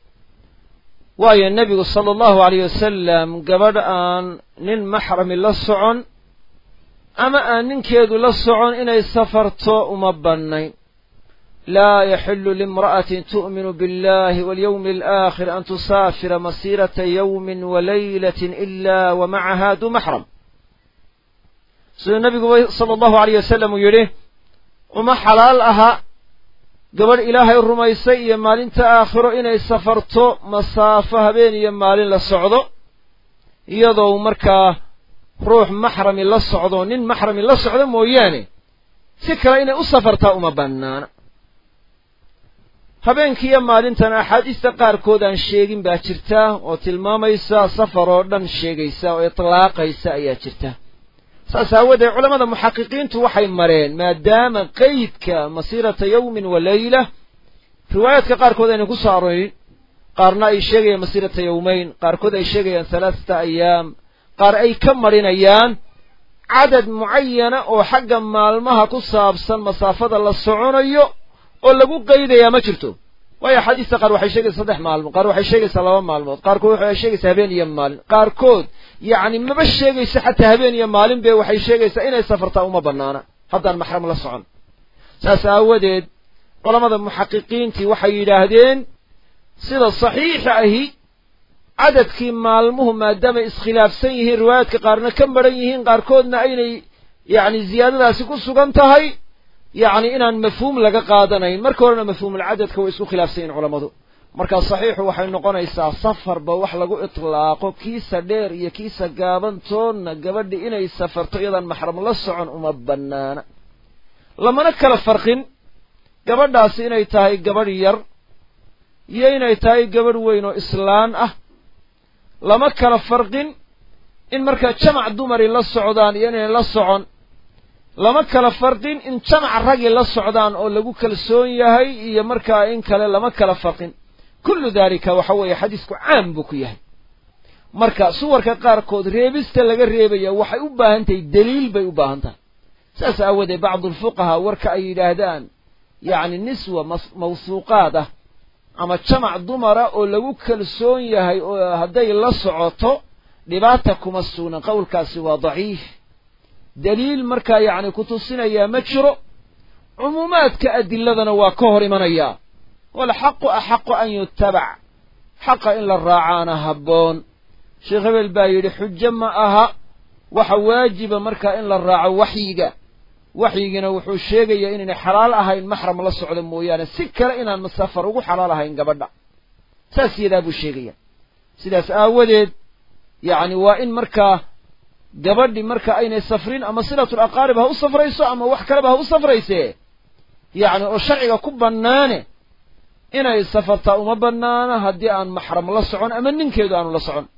waayo nebigu sala allahu alayh wasalam gabadh aan nin maxrami la socon ama aan ninkeedu la socon inay safarto uma bannayn laa yaxilu liimra'atin tu'minu biاllahi walyawmi alaakhir an tusaafira masiirata yawmin walaylatin ila wa macaha du maxram siduu nebigu sala allahu alayh wasalam uu yidhi uma xalaal aha gabadh ilaahay rumaysay iyo maalinta aakhiro inay safarto masaafo habeen iyo maalin la socdo iyadoo markaa ruux maxrami la socdo nin maxrami la socdo mooyaane si kale inay u safartaa uma bannaana habeenkiiyo maalintan axaadiista qaarkood aan sheegin baa jirta oo tilmaamaysa safar oo dhan sheegaysa oo itlaaqaysa ayaa jirta saas aawadeed culamada muxaqiqiintu waxay mareen maadaama qaydka masiirata yawmin wa layla riwaayaadka qaarkood ayna ku soo aroorin qaarna ay sheegayaan masiirata yawmayn qaarkood ay sheegayaan halaasata ayaam qaar ay ka marinayaan cadad mucayana oo xagga maalmaha ku saabsan masaafada la soconayo oo lagu qaydayaa ma jirto waayo axaadiista qaar waxay sheegaysaa 3 maalmood qaar waxay sheegaysaa 2 maalmood qaarkood waxay sheegaysaa habeen iyo maalin qaarkood yacni maba sheegaysa xataa habeen iyo maalin be waxay sheegaysaa inay safartaa uma bannaana haddaan maxram la socon saas aawadeed culamada muxaqiqiintii waxay yidhaahdeen sida saxiixa ahi cadadkii maalmuhu maadaamay iskhilaafsan yihiin riwaayaadka qaarna ka maran yihiin qaarkoodna aynay yacni ziyaadadaasi ku sugan tahay yacni inaan mafhuum laga qaadanayn marka horena mafhuumulcadadka way isku khilaafsan yihin culammadu markaa saxiixu waxay noqonaysaa safarba wax lagu itlaaqo kiisa dheer iyo kiisa gaabantoodna gabadhi inay safarto iyadaan maxram la socon uma bannaana lamana kala farqin gabadhaasi inay tahay gabadh yar iyo inay tahay gabadh weyn oo islaan ah lama kala farqin in markaa jamac dumari la socdaan iyo inay la socon lama kala farqin in jamac raggi la socdaan oo lagu kalsoon yahay iyo markaa in kale lama kala farqin kullu daalika waxa weeye xadiisku caam buu ku yahay marka suwarka qaarkood reebista laga reebaya waxay u baahan tahay daliil bay u baahan tahay saas aawadeed bacdulfuqaha warka ay yidhaahdaan yacni niswa mawsuuqaad ah ama jamac dumara oo lagu kalsoon yahay oo hadday la socoto dhibaata kuma sugna qowlkaasi waa daciif daliil markaa yacni ku tusinayaa ma jiro cumuumaadka adiladana waa ka hor imanayaa walxaqu axaqu an yutabac xaqa in la raacaana habboon sheekh hebel baa yidhi xujo ma aha waxa waajiba markaa in la raaco waxyigina wuxuu sheegayaa inaynay xalaal ahayn maxram la socdo mooyaane si kale inaan masafar ugu xalaal ahayn gabadha saas yadaa buu sheegaya sidaas aawadeed yacni waa in markaa gabadhi marka aynay safrin ama silatul aqaarib ha u safrayso ama wax kaleba ha u safraysee yacni oo sharciga ku bannaane inay safartaa uma bannaana haddii aan maxram la socon ama ninkeedu aanu la socon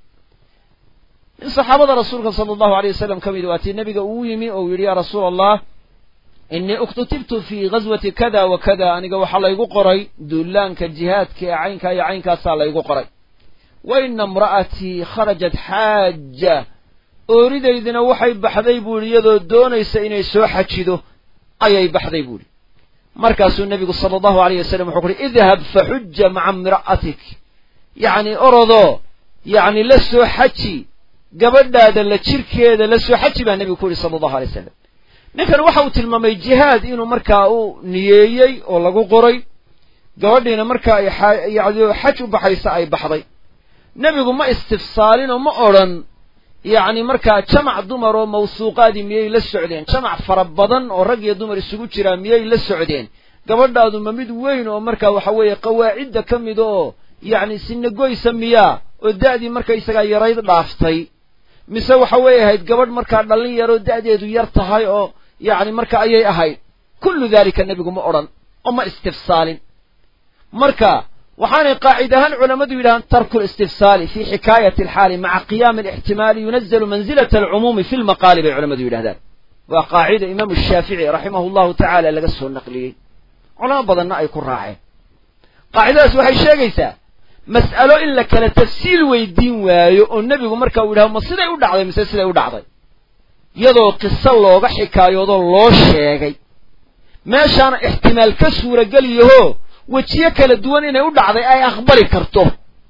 in saxaabada rasuulka sala allahu alayh wasalam ka mid waatii nebiga uu yimi oo yidhi yaa rasuula allah innii uktutibtu fii ghaswati kada wa kada aniga waxaa laygu qoray duulaanka jihaadka ee caynkaa iyo caynkaasaa laygu qoray wa ina imra'atii kharajat xaaja ooridaydina waxay baxday buu yidhi iyadoo doonaysa inay soo xajido ayay baxday buu yidhi markaasuu nebigu sala allahu alayh wasalam wuxuu ku uhi idhab faxuja maca imra'atik yacni orodoo yacni la soo xaji gabadhaada la jirkeeda la soo xaji baa nebigu ku yidhi sala allahu alay wasalam ninkan waxa uu tilmaamay jihaad inuu markaa u niyeeyey oo lagu qoray gabadhiina markaa ay yacni xaj u baxaysa ay baxday nebigu ma istifsaalin oo ma odhan yacni markaa jamac dumar oo mawsuuqaadii miyay la socdeen jamac fara badan oo rag iyo dumar isugu jiraa miyay la socdeen gabadhaadu ma mid weyn oo markaa waxa weeye qawaacidda ka mid oo yacni sinagoysa miyaa oo da'dii markaysagaa yarayd dhaaftay mise waxa weeye ahayd gabadh markaa dhallin yaroo da'deedu yar tahay oo yacni marka ayay ahayd kullu daalika nebigu ma odhan oo ma istifsaalin marka waxaanay qaacid ahaan culammadu yidhahaan tarku listifsaali fi xikaayati alxaali maca qiyaami alixtimaali yunazalu manzilata alcumuumi fi lmaqaali bay culammadu yidhahdaan waa qaacida imaamu shaafici raximahu llahu tacaala laga soo naqliyey culamo badanna ay ku raaceen qaacidadaas waxay sheegaysaa mas'alo in la kala tafsiil weydiin waayo oo nebigu marka uu yidhahdo ma siday u dhacday mise siday u dhacday iyadoo qiso looga xikaayoodoo loo sheegay meeshaana ixtimaal ka suurageliyaho wejiyo kala duwan inay u dhacday ay aqbali karto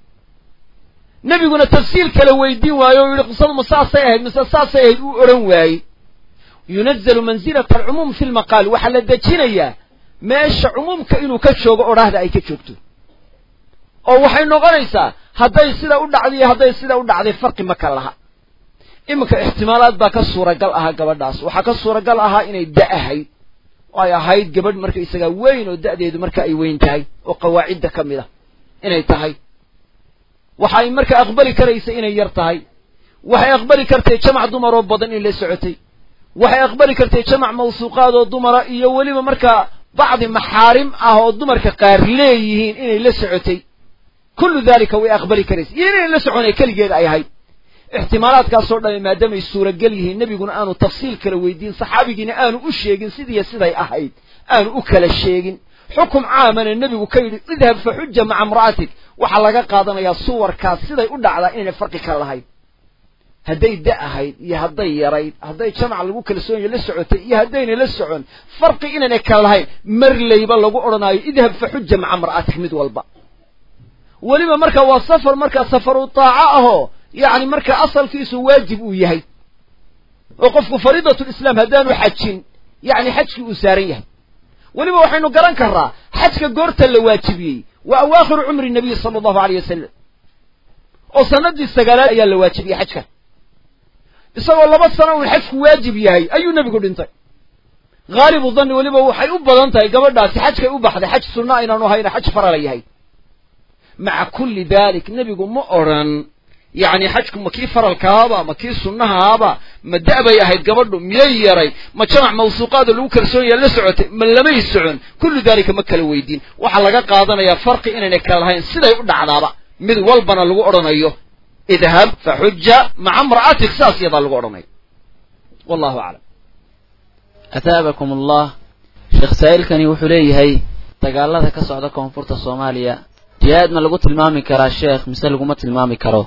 nebiguna tafsiil kala weydiin waayo oo yidhi qisadu ma saasay ahayd mise saasay ahayd uu odhan waayey yunazalu mansilata alcumuum fi lmaqaal waxaa la dejinayaa meesha cumuumka inuu ka joogo odhaahda ay ka joogto oo waxay noqonaysaa hadday sida u dhacday iyo hadday sida u dhacday farqi ma ka laha iminka ixtimaalaad baa ka suuragal ahaa gabadhaas waxaa ka suuragal ahaa inay da ahayd oo ay ahayd gabadh marka isagaa weyn oo da'deedu marka ay weyn tahay oo qawaacidda ka mid a inay tahay waxay marka aqbali karaysa inay yar tahay waxay aqbali kartay jamac dumar oo badan in la socotay waxay aqbali kartay jamac mawsuuqaad oo dumara iyo weliba markaa bacdi maxaarim ah oo dumarka qaar leeyihiin inay la socotay kullu daalika way aqbali karaysa iyo inay la soconay keligeed ay ahayd ixtimaalaadkaasoo dhan maadaamay suuragal yihiin nebiguna aanu tafsiil kala weydiin saxaabigiina aanu u sheegin sidiiyo siday ahayd aanu u kala sheegin xukum caamana nebigu ka yidhi idhab fa xuja maca imra'atik waxaa laga qaadanayaa suwarkaas siday u dhacdaa inayna farqi kala lahayd hadday da ahayd iyo hadday yarayd hadday jamac lagu kalsoonyo la socotay iyo haddayna la socon farqi inaynay kala lahayn marlayba lagu odhanaayo idhab fa xuja maca imra'atik mid walba weliba marka waa safar markaa safaru taaca ahoo yacni marka asalkiisu waajib uu yahay oo qofku fariidatulislaam haddaanu xajin yacni xajkii uu saaran yahay weliba waxaynu garan karraa xajka goorta la waajibiyey waa awaakhiru cumri nabiy sala allahu alayh wasalam oo sanadii sagaalaad ayaa la waajibiyey xajkan isagoo 2 sano uu xajku waajib yahay ayuu nebigu dhintay haalibu danni weliba waxay u badan tahay gabadhaasi xajkay u baxday xaj sunna inaanu hayna xaj farala yahay maca kulli dalik nebigu ma odhan yacni xajku ma kii faralkaaba ma kii sunnahaaba ma da'bay ahayd gabadhu miyay yaray ma jamac mawsuuqaada lagu kalsoon yahay la socotay ma lamay socon kullu daalika ma kala weydiin waxaa laga qaadanayaa farqi inaynay kala lahayn siday u dhacdaaba mid walbana lagu odhanayo idhab fa xuja maca imra'atik saas iyadaa lagu odhanayo wallahu aclam ataabakum allah sheekh saa'ilkani wuxuu leeyahay dagaalada ka socda koonfurta soomaaliya jihaad ma lagu tilmaami karaa sheekh mise laguma tilmaami karo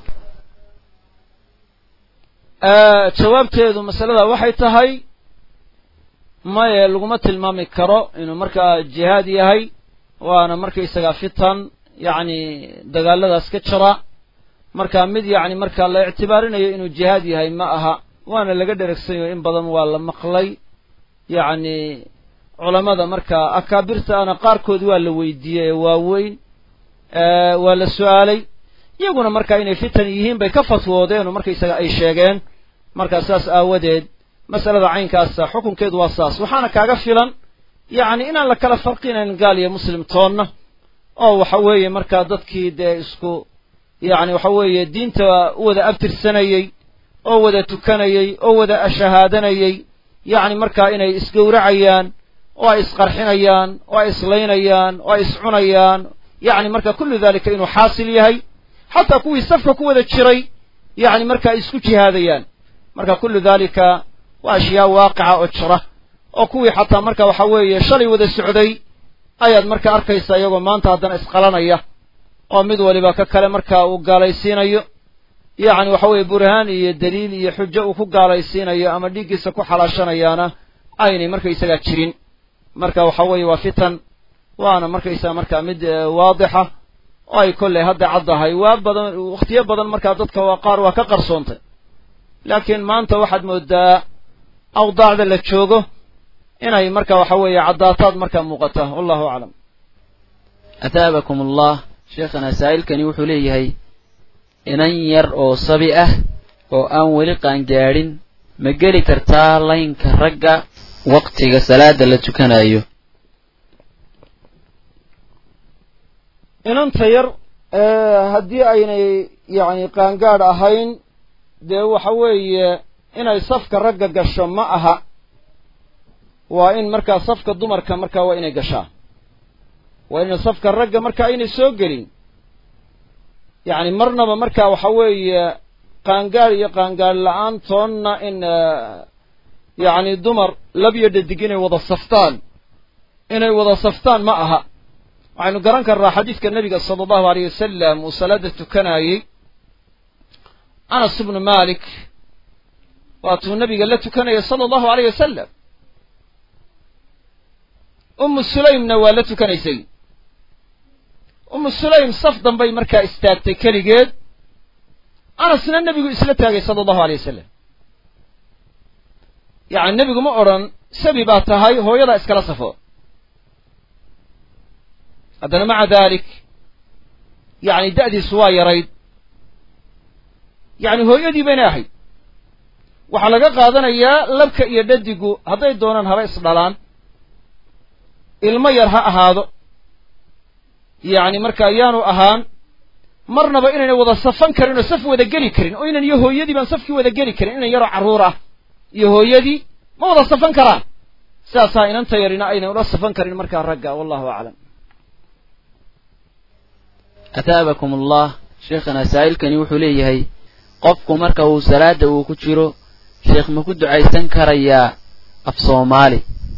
jawaabteedu masalada waxay tahay maye laguma tilmaami karo inuu markaa jihaad yahay waana markaysagaa fitan yacni dagaaladaas ka jira marka mid yacni markaa la ictibaarinayo inuu jihaad yahay ma aha waana laga dheregsanyayo in badan waa la maqlay yacni culammada markaa akaabirta ana qaarkood waa la weydiiyey ee waaweyn waa la su-aalay iyaguna markaa inay fitan yihiin bay ka fatwoodeen oo markaysaga ay sheegeen markaa saas aawadeed masalada caynkaasa xukunkeedu waa saas waxaana kaaga filan yacni inaan la kala farqinayn gaal iyo muslim toonna oo waxa weeye markaa dadkii dee isku yacni waxa weeye diinta u wada abtirsanayey oo wada tukanayey oo wada ashahaadanayey yacni markaa inay isgowracayaan oo ay isqarxinayaan oo ay islaynayaan oo ay iscunayaan yacni marka kullu daalika inuu xaasil yahay xataa kuwii safka ku wada jiray yacni marka ay isku jihaadayaan marka kullu daalika waa ashyaa waaqica oo jira oo kuwii xataa marka waxa weeye shalay wada socday ayaad marka arkaysaa iyagoo maanta haddana isqalanaya oo mid waliba ka kale marka uu gaalaysiinayo yacni waxa weeye burhaan iyo daliil iyo xujo uu ku gaalaysiinayo ama dhiiggiisa ku xalaashanayaana aynay markaysagaa jirin marka waxa weeye waa fitan waana markaysaga markaa mid waadixa oo ay kolley hadda caddahay waa badan wakhtiyo badan markaa dadka waa qaar waa ka qarsoontay laakiin maanta waxaad moodaa awdaacda la joogo inay marka waxa weeye caddaataad markaa muuqata wallahu aclam ataabakum allah sheekhana saa'ilkani wuxuu leeyahay inan yar oo sabi ah oo aan weli qaangaadhin ma geli kartaa laynka ragga waqtiga salaada la tukanayo inanta yar haddii aynay yacni qaangaadh ahayn dee waxa weeye inay safka ragga gasho ma aha waa in markaa safka dumarka markaa waa inay gashaa waa ina safka ragga marka aynay soo gelin yacni marnaba marka waxa weeye qaangaadh iyo qaangaadh la-aan toonna in yacni dumar lab iyo dhadig inay wada saftaan ma aha waxaynu garan karnaa xadiidka nebiga sala allahu alayh wasalam uu salaada tukanayey anas ibnu malik waatuu nebiga la tukanayay sala allahu alayh wasalam ummu sulaymna waa la tukanaysay ummu sulaym saf dambay markaa istaagtay keligeed anasna nebigu isla taagay sala allahu alayh wasalam yacni nebigu ma odhan sabi baa tahay hooyadaa iskala safo haddana maca dalik yacni da'diisu waa yarayd yacni hooyadii bayna ahayd waxaa laga qaadanayaa labka iyo dhadigu hadday doonaan haba isdhalaan ilmo yar ha ahaado yacni markaa yaanu ahaan marnaba inayna wada safan karin oo saf wada geli karin oo inan iyo hooyadii baan safkii wada geli karin inan yaroo carruur ah iyo hooyadii ma wada safan karaan sidaasaa inanta yarina aynan ula safan karin markaa ragga wallahu aclam ataabakum allah sheekhana saa'ilkani wuxuu leeyahay qofku marka uu salaada uu ku jiro sheekh ma ku ducaysan karayaa af soomaali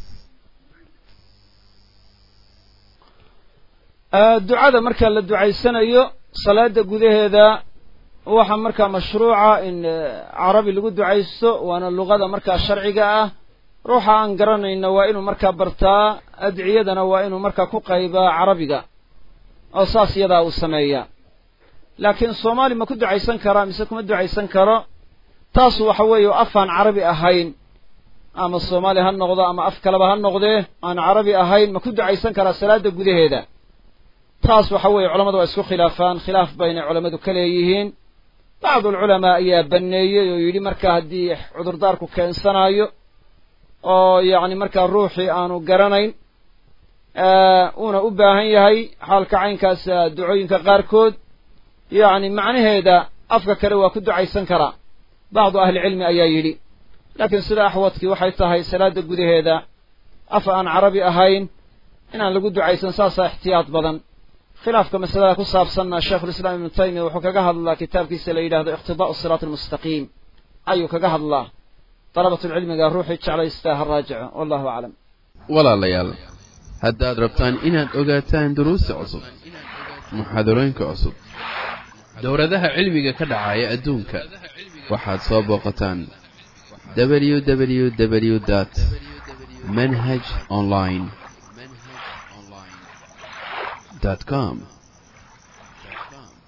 ducada marka la ducaysanayo salaada gudaheeda waxa markaa mashruuca in carabi lagu ducaysto waana luqada markaa sharciga ah ruuxa aan garanayna waa inuu markaa bartaa adciyadana waa inuu markaa ku qaybaa carabiga oo saas yadaa uu sameeyaa laakiin soomaali ma ku ducaysan karaa mise kuma ducaysan karo taasu waxa weeye afaan carabi ahayn ama soomaali ha noqdo ama af kaleba ha noqdee aan carabi ahayn ma ku ducaysan karaa salaada gudaheeda taas waxa weeye culammadu waa isku khilaafaan khilaaf baynay culammadu ka leeyihiin bacdu alculamaa ayaa banneeyey oo yidhi markaa haddii cudurdaarku keensanayo oo yacni markaa ruuxii aanu garanayn uuna u baahan yahay xaalka caynkaas ducooyinka qaarkood yacni macnaheeda afka kale waa ku ducaysan karaa bacdu ahlicilmi ayaa yidhi laakiin sida axwadkii waxay tahay salaada gudaheeda af aan carabi ahayn inaan lagu ducaysan saasaa ixtiyaad badan khilaafka masalada ku saabsanna sheikhulislaam ibnu taymiya wuxuu kaga hadlaa kitaabkiisa la yidhahdo iqtidaa'u siraat almustaqiim ayuu kaga hadlaa dalabatulcilmiga ruuxii jeclaystaa ha raajico wallahu aclam walaalayaal haddaad rabtaan inaad ogaataan duruusta cusub muxaadarooyinka cusub dowladaha cilmiga ka dhacaya adduunka waxaad soo booqataan www.manhajonline.com